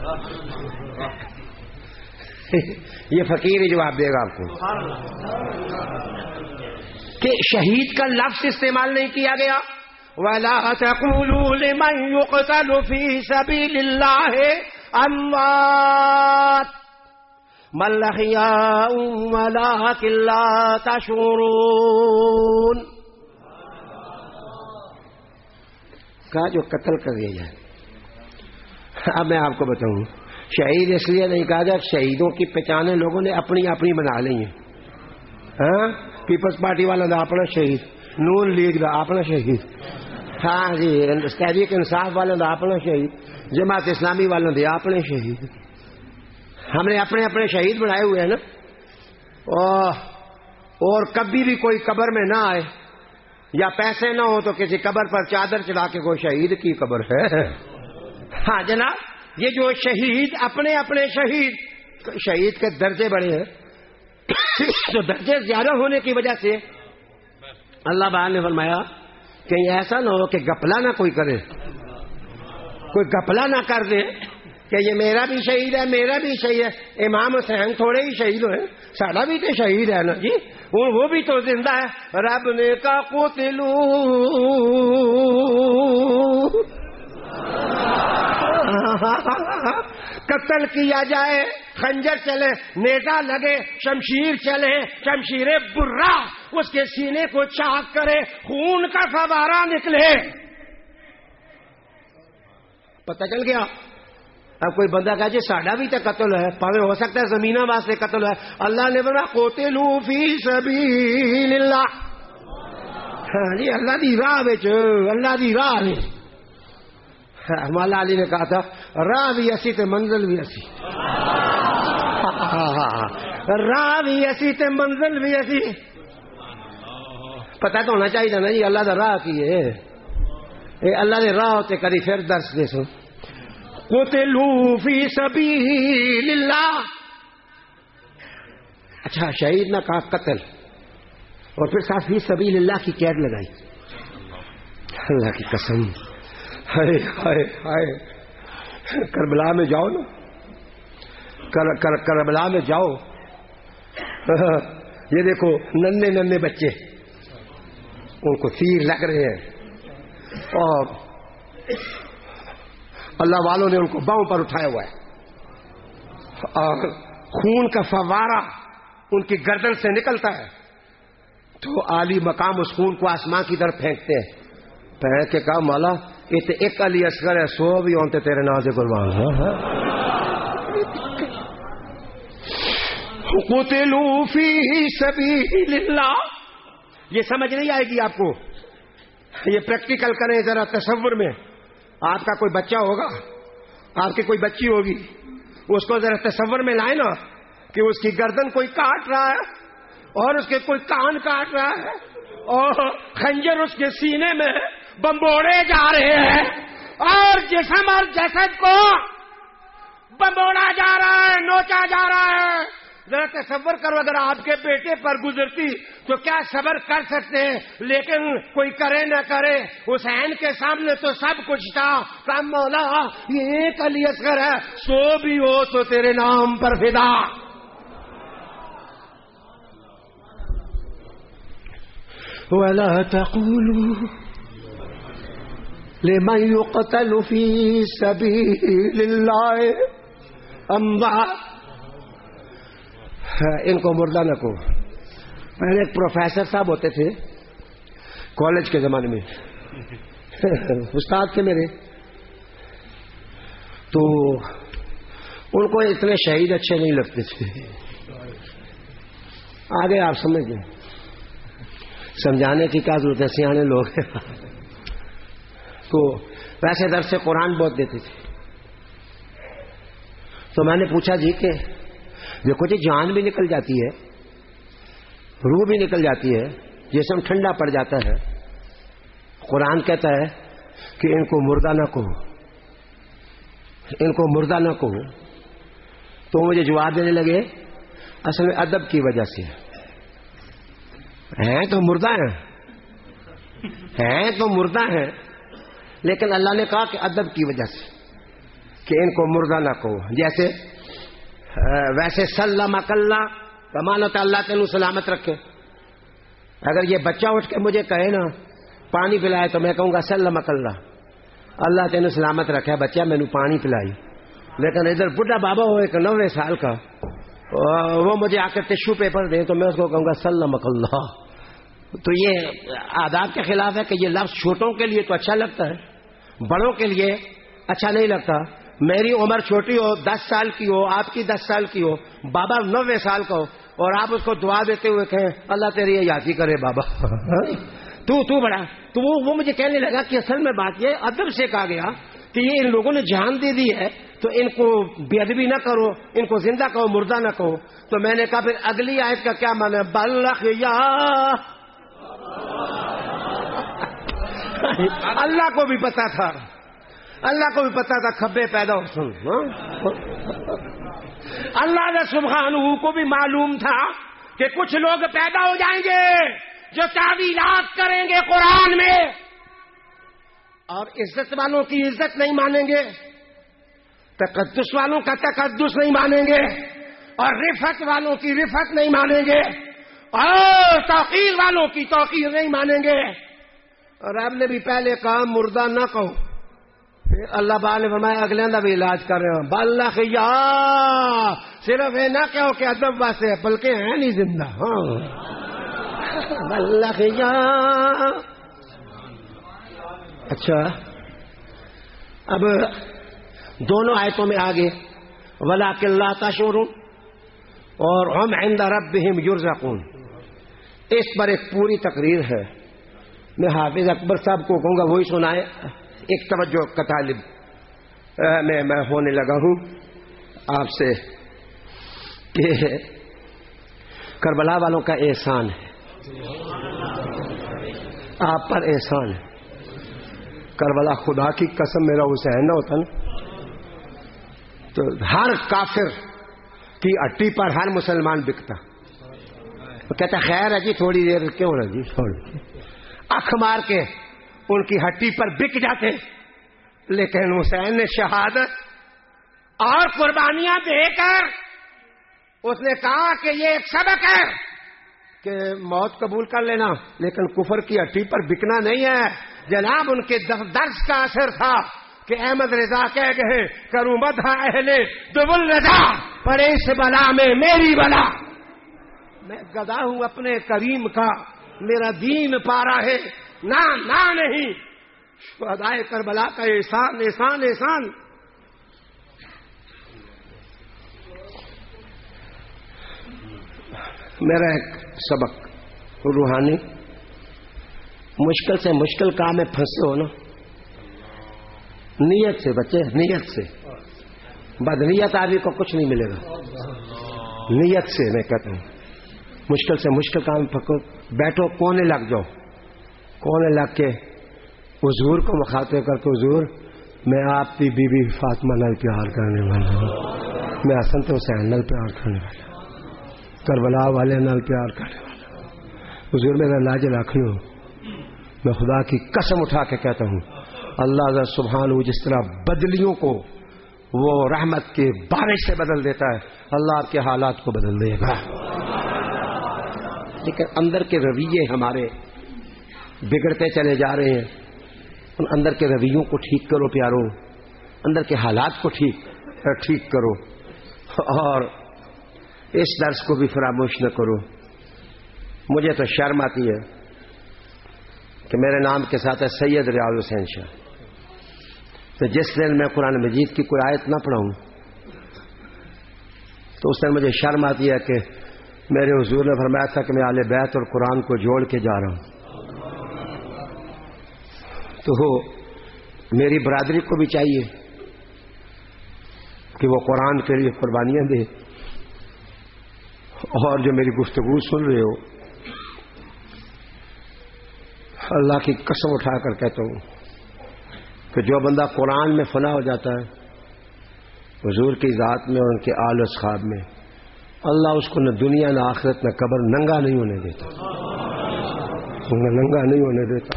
یہ فقیر ہی جواب دے گا آپ کو کہ شہید کا لفظ استعمال نہیں کیا گیا۔ وَلَا تَقُولُوا لِمَنْ يُقْتَلُ فِي سَبِيلِ اللَّهِ أَمْوَاتٌ بَلْ أَحْيَاءٌ وَلَٰكِن لَّا تَشْعُرُونَ۔ کہا جو قتل کر دیا جائے۔ اب میں آپ کو بتاؤں، شہید اس لیے نہیں کہا جائے، شہیدوں کی پہچانیں لوگوں نے اپنی اپنی بنا لی ہیں۔ ہاں، پیپلز پارٹی والا دا اپنا شہید، نون لیگ دا اپنا شہید، ہاں جی تحریک انصاف والا دا اپنا شہید، جماعت اسلامی والا دے اپنے شہید۔ ہم نے اپنے اپنے شہید بنائے ہوئے ہیں نا، اور کبھی بھی کوئی قبر میں نہ آئے یا پیسے نہ ہو تو کسی قبر پر چادر چڑھا کے کوئی شہید کی قبر ہے۔ ہاں جناب، یہ جو شہید اپنے اپنے شہید کے درجے بڑے ہیں، تو درجے زیادہ ہونے کی وجہ سے اللہ بار نے فرمایا کہ ایسا نہ ہو کہ گپلا نہ کوئی کرے، کوئی گپلا نہ کر دے کہ یہ میرا بھی شہید ہے، میرا بھی شہید ہے۔ امام حسین تھوڑے ہی شہید ہوئے، ساڈا بھی تو شہید ہے نا جی، وہ بھی تو زندہ ہے۔ رب نے کہا قتلوا قتل کیا جائے، خنجر چلے، نیزہ لگے، شمشیر چلے، شمشیر برا اس کے سینے کو چاک کرے، خون کا فوارہ نکلے۔ پتہ چل گیا۔ اب کوئی بندہ کہا جی ساڈا بھی تو قتل ہے، پاوے ہو سکتا ہے زمینہ واسطے قتل ہے، اللہ نے بولا قتلوا فی سبیل اللہ۔ ہاں جی، اللہ دی راہ وچ، اللہ دی راہ میں۔ مولا علی نے کہا تھا راہ بھی اسی تے منزل بھی اسی، راہ بھی اسی تے منزل بھی اسی۔ پتہ تو ہونا چاہیے نا جی اللہ دا راہ کی ہے، اللہ دے راہ تے کری پھر درس دے سو۔ قتلوا فی سبیل اللہ۔ اچھا، شہید نہ کہا قتل، اور پھر ساتھ فی سبیل اللہ کی قید لگائی۔ اللہ کی قسم، ہائے ہائے ہائے، کربلا میں جاؤ نا، کربلا میں جاؤ، یہ دیکھو ننے ننے بچے، ان کو تیر لگ رہے ہیں اور اللہ والوں نے ان کو باؤں پر اٹھایا ہوا ہے اور خون کا فوارہ ان کی گردن سے نکلتا ہے، تو عالی مقام اس خون کو آسمان کی طرف پھینکتے ہیں۔ پھینک کے کہا مولا یہ تو ایک علی اصغر ہے، 100 بھی ہوتے تیرے نام سے قربان۔ قتلوا فی سبیل اللہ، یہ سمجھ نہیں آئے گی آپ کو یہ پریکٹیکل کریں ذرا تصور میں. آپ کا کوئی بچہ ہوگا, آپ کی کوئی بچی ہوگی, اس کو ذرا تصور میں لائیں نا کہ اس کی گردن کوئی کاٹ رہا ہے اور اس کے کوئی کان کاٹ رہا ہے اور خنجر اس کے سینے میں بمبوڑے جا رہے ہیں اور جسم اور جسد کو بمبوڑا جا رہا ہے, نوچا جا رہا ہے. ذرا تصور کرو اگر آپ کے بیٹے پر گزرتی تو کیا صبر کر سکتے ہیں, لیکن کوئی کرے نہ کرے. حسین کے سامنے تو سب کچھ تھا. کام مولا یہ ایک علی اصغر ہے, سو بھی ہو تو تیرے نام پر فدا. وَلَا تَقُولُوا لِمَنْ يُقْتَلُ فِي سَبِيلِ اللَّهِ أَمْوَاتٌ. ان کو مردہ نہ کو. پہلے ایک پروفیسر صاحب ہوتے تھے کالج کے زمانے میں, استاد تھے میرے, تو ان کو اتنے شہید اچھے نہیں لگتے تھے. آگے آپ سمجھ گئے, سمجھانے کی کیا ضرورت ہے, سیانے لوگ ہیں. تو ویسے درس سے قرآن بہت دیتے تھے. تو میں نے پوچھا جی کہ دیکھو جی جان بھی نکل جاتی ہے, روح بھی نکل جاتی ہے, جسم ٹھنڈا پڑ جاتا ہے, قرآن کہتا ہے کہ ان کو مردہ نہ کہو, ان کو مردہ نہ کہو. تو مجھے جواب دینے لگے اصل میں ادب کی وجہ سے ہیں تو مردہ ہیں تو مردہ ہیں, لیکن اللہ نے کہا کہ ادب کی وجہ سے کہ ان کو مردہ نہ کہو. جیسے ویسے سلمک اللہ کمانا تو اللہ تینوں سلامت رکھے. اگر یہ بچہ اٹھ کے مجھے کہے نا پانی پلائے تو میں کہوں گا سلمک اللہ, اللہ تینوں سلامت رکھے بچہ مینوں پانی پلائی. لیکن ادھر بڈھا بابا ہو ایک 90 سال کا, وہ مجھے آ کر ٹشو پیپر دے تو میں اس کو کہوں گا سلمک اللہ. تو یہ آداب کے خلاف ہے کہ یہ لفظ چھوٹوں کے لیے تو اچھا لگتا ہے, بڑوں کے لیے اچھا نہیں لگتا. میری عمر چھوٹی ہو, 10 سال کی ہو, آپ کی 10 سال کی ہو, بابا 90 سال کا ہو, اور آپ اس کو دعا دیتے ہوئے کہیں اللہ تیری یادی کرے بابا تو بڑا. تو وہ مجھے کہنے لگا کہ اصل میں بات یہ ادب سے کہا گیا کہ یہ ان لوگوں نے جان دے دی ہے تو ان کو بے ادبی نہ کرو, ان کو زندہ کہو, مردہ نہ کہو. تو میں نے کہا پھر اگلی آیت کا کیا معنی ہے, بلغ یا اللہ کو بھی پتا تھا, اللہ کو بھی پتا تھا کھبے پیدا ہو سن. اللہ نے سبحانہ کو بھی معلوم تھا کہ کچھ لوگ پیدا ہو جائیں گے جو تعویلات کریں گے قرآن میں, اور عزت والوں کی عزت نہیں مانیں گے, تقدس والوں کا تقدس نہیں مانیں گے, اور رفعت والوں کی رفعت نہیں مانیں گے, اور توقیر والوں کی توقیر نہیں مانیں گے. اور آپ نے بھی پہلے کہا مردہ نہ کہو, اللہ بال نے فرمایا اگلے کا بھی علاج کر رہے ہوں. باللہ یا صرف یہ نہ کہو کہ ادب واسطے ہے, بلکہ ہے نہیں زندہ. باللہ یا. اچھا اب دونوں آیتوں میں آگے وَلَٰكِن لَّا تَشْعُرُونَ اور ہم عند ربهم يرزقون, اس پر ایک پوری تقریر ہے. میں حافظ اکبر صاحب کو کہوں گا وہی سنائے. ایک توجہ کا طالب میں ہونے لگا ہوں آپ سے کہ کربلا والوں کا احسان ہے, آپ پر احسان ہے. کربلا خدا کی قسم میرا حسین نہ ہوتا نا تو ہر کافر کی اٹی پر ہر مسلمان بکتا. وہ کہتا خیر ہے جی تھوڑی دیر کیوں رہ جی, تھوڑی اکھ مار کے ان کی ہٹی پر بک جاتے. لیکن حسین نے شہادت اور قربانیاں دے کر اس نے کہا کہ یہ ایک سبق ہے کہ موت قبول کر لینا, لیکن کفر کی ہٹی پر بکنا نہیں ہے. جناب ان کے درس کا اثر تھا کہ احمد رضا کہہ گئے کروں مدح اہل دبل رضا, پڑے اس بلا میں میری بلا. میں گدا ہوں اپنے کریم کا, میرا دین پارا ہے نہ نہیں. شہدائے کربلا کا احسان احسان احسان. میرا ایک سبق روحانی مشکل سے مشکل کام میں پھنسے ہو نا، نیت سے بچے، نیت سے، بدنیت آدمی کو کچھ نہیں ملے گا، نیت سے میں کہتا ہوں مشکل سے مشکل کام پکڑو، بیٹھو کونے لگ جاؤ، کونے لگ کے حضور کو مخاطب کر کے حضور میں آپ کی بی بی فاطمہ نال پیار کرنے والا ہوں، میں حسن تو حسین نال پیار کرنے والا ہوں، کربلا والے نال پیار کرنے والا ہوں، حضور میرا لاج رکھ لو۔ میں خدا کی قسم اٹھا کے کہتا ہوں اللہ سبحانہ جس طرح بدلیوں کو وہ رحمت کے بارش سے بدل دیتا ہے، اللہ آپ کے حالات کو بدل دے گا۔ لیکن اندر کے رویے ہمارے بگڑتے چلے جا رہے ہیں، ان اندر کے رویوں کو ٹھیک کرو پیارو، اندر کے حالات کو ٹھیک کرو، اور اس درس کو بھی فراموش نہ کرو۔ مجھے تو شرم آتی ہے کہ میرے نام کے ساتھ ہے سید ریاض حسین شاہ، تو جس دن میں قرآن مجید کی کوئی آیت نہ پڑھاؤں تو اس دن مجھے شرم آتی ہے کہ میرے حضور نے فرمایا تھا کہ میں اہل بیت اور قرآن کو جوڑ کے جا رہا ہوں، تو میری برادری کو بھی چاہیے کہ وہ قرآن کے لیے قربانیاں دے، اور جو میری گفتگو سن رہے ہو اللہ کی قسم اٹھا کر کہتا ہوں کہ جو بندہ قرآن میں فنا ہو جاتا ہے حضور کی ذات میں اور ان کے آل و اصحاب میں، اللہ اس کو نہ دنیا نہ آخرت نہ قبر ننگا نہیں ہونے دیتا، ننگا نہیں ہونے دیتا۔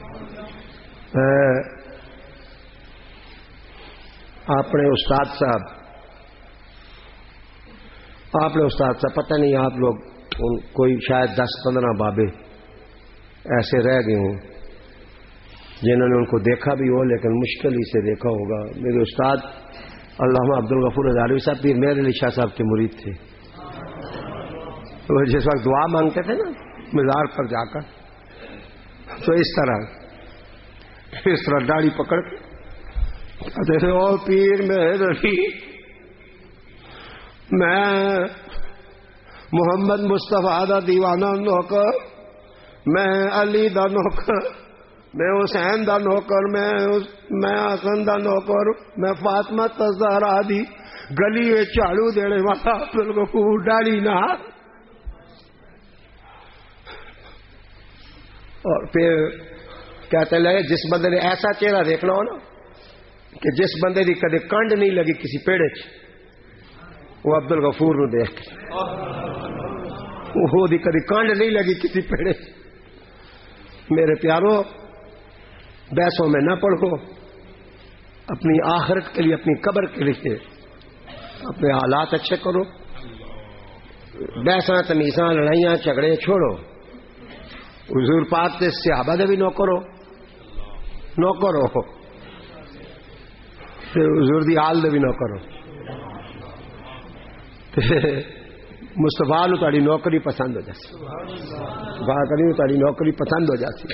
اپنے استاد صاحب پتہ نہیں آپ لوگ کوئی شاید 10-15 بابے ایسے رہ گئے ہوں جنہوں نے ان کو دیکھا بھی ہو لیکن مشکل ہی سے دیکھا ہوگا۔ میرے استاد علامہ عبدالغفور ہزاروی صاحب پیر مہر علی شاہ صاحب کے مرید تھے، وہ جس وقت دعا مانگتے تھے نا مزار پر جا کر، تو اس طرح داڑھی پکڑ کے کہتے تھے او پیر مہر علی، میں محمد مصطفیٰ دا دیوانہ نوکر، میں علی دا نوکر، میں حسین دا نوکر، میں حسن دا نوکر، میں فاطمہ الزہرا دی گلی میں جھاڑو دینے والا عبدالغفور ڈاڑی نہ۔ اور پھر کہتے لگے جس بندے نے ایسا چہرہ دیکھنا ہو نا کہ جس بندے دی کدے کنڈ نہیں لگی کسی پیڑے چ، وہ عبدالغفور نو دیکھ وہ دی کدی کنڈ نہیں لگی کسی پیڑے چ۔ میرے پیارو بحثوں میں نہ پڑھو، اپنی آخرت کے لیے اپنی قبر کے لیے اپنے حالات اچھے کرو، بحثاں تمیزاں لڑائیاں جھگڑے چھوڑو، حضور پاک کے صحابہ دے بھی نو کرو حضور دی حال دے بھی نو کرو، مصطفیٰ نو تاری نوکری پسند ہو جاتی، باقی تاری نوکری پسند ہو جاتی۔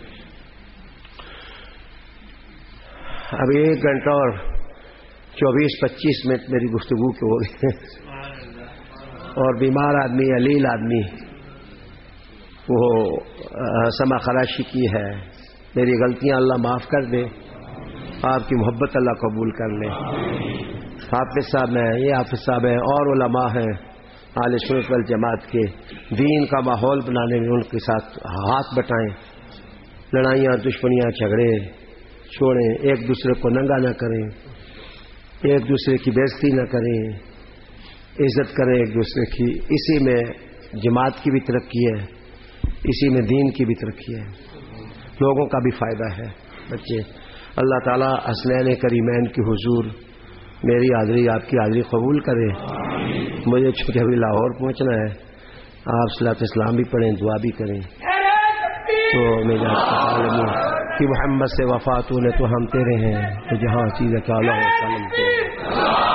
اب 1 گھنٹہ اور 24-25 منٹ میری گفتگو کی ہو گئی، اور بیمار آدمی علیل آدمی وہ سما خراشی کی ہے، میری غلطیاں اللہ معاف کر دے، آپ کی محبت اللہ قبول کر لے۔ حافظ صاحب ہیں، یہ حافظ صاحب ہیں اور علماء ہیں اہل سنت والجماعت کے، دین کا ماحول بنانے میں ان کے ساتھ ہاتھ بٹائیں، لڑائیاں دشمنیاں جھگڑے چھوڑیں، ایک دوسرے کو ننگا نہ کریں، ایک دوسرے کی بےزتی نہ کریں، عزت کریں ایک دوسرے کی، اسی میں جماعت کی بھی ترقی ہے، اسی میں دین کی بھی ترقی ہے، لوگوں کا بھی فائدہ ہے۔ بچے اللہ تعالیٰ حسنین کریمین کی حضور میری حاضری آپ کی حاضری قبول کرے۔ مجھے چونکہ ابھی لاہور پہنچنا ہے، آپ صلاۃ اسلام بھی پڑھیں، دعا بھی کریں، تو میرے عالم کہ محمد سے وفات ہونے تو ہم تیرے ہیں، تو جہاں چیز ہے کہ اللہ